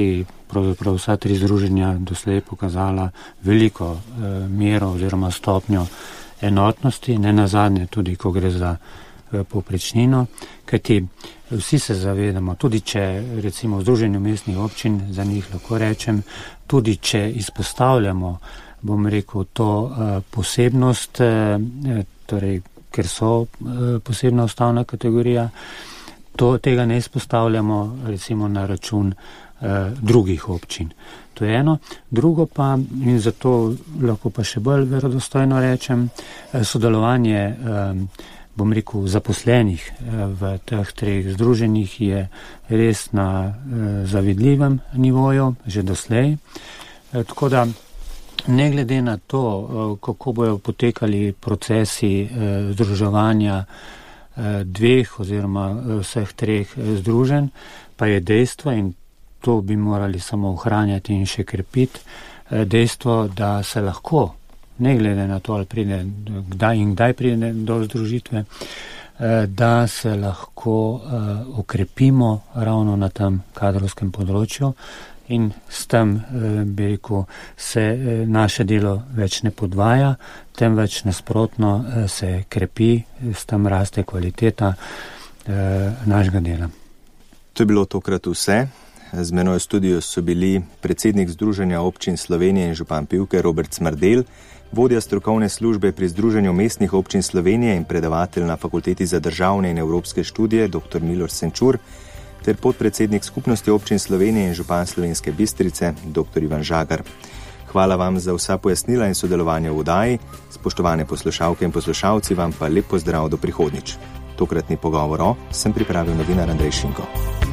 pravzaprav vsa 3 združenja doslej pokazala veliko mero oziroma stopnjo enotnosti, ne nazadnje tudi, ko gre za povprečnino, kajti vsi se zavedamo, tudi če recimo v Združenju mestnih občin, za njih lahko rečem, tudi če izpostavljamo, bom rekel, to posebnost, torej, ker so posebna ustavna kategorija, tega ne izpostavljamo recimo na račun drugih občin. To je eno. Drugo pa, in zato lahko pa še bolj verodostojno rečem, sodelovanje, bom rekel, zaposlenih v teh 3 združenjih je res na zavidljivem nivoju, že doslej. Tako da, ne glede na to, kako bojo potekali procesi združevanja 2 oziroma vseh 3 združenj, pa je dejstvo, in to bi morali samo ohranjati in še krepiti, dejstvo, da se lahko, ne glede na to, ali pride kdaj pride do združitve, da se lahko okrepimo ravno na tem kadrovskem področju in s tem, bi rekel, se naše delo več ne podvaja, temveč nasprotno se krepi, s tem raste kvaliteta našega dela. To je bilo tokrat vse. Z menoj v studiu so bili predsednik Združenja občin Slovenije in župan Pivke Robert Smrdel, vodja strokovne službe pri Združenju mestnih občin Slovenije in predavatelj na Fakulteti za državne in evropske študije dr. Miloš Senčur, ter podpredsednik Skupnosti občin Slovenije in župan Slovenske Bistrice dr. Ivan Žagar. Hvala vam za vsa pojasnila in sodelovanje v oddaji. Spoštovane poslušalke in poslušalci, vam pa lep pozdrav do prihodnjič. Tokratni pogovor sem pripravil novinar Andrej Šinko.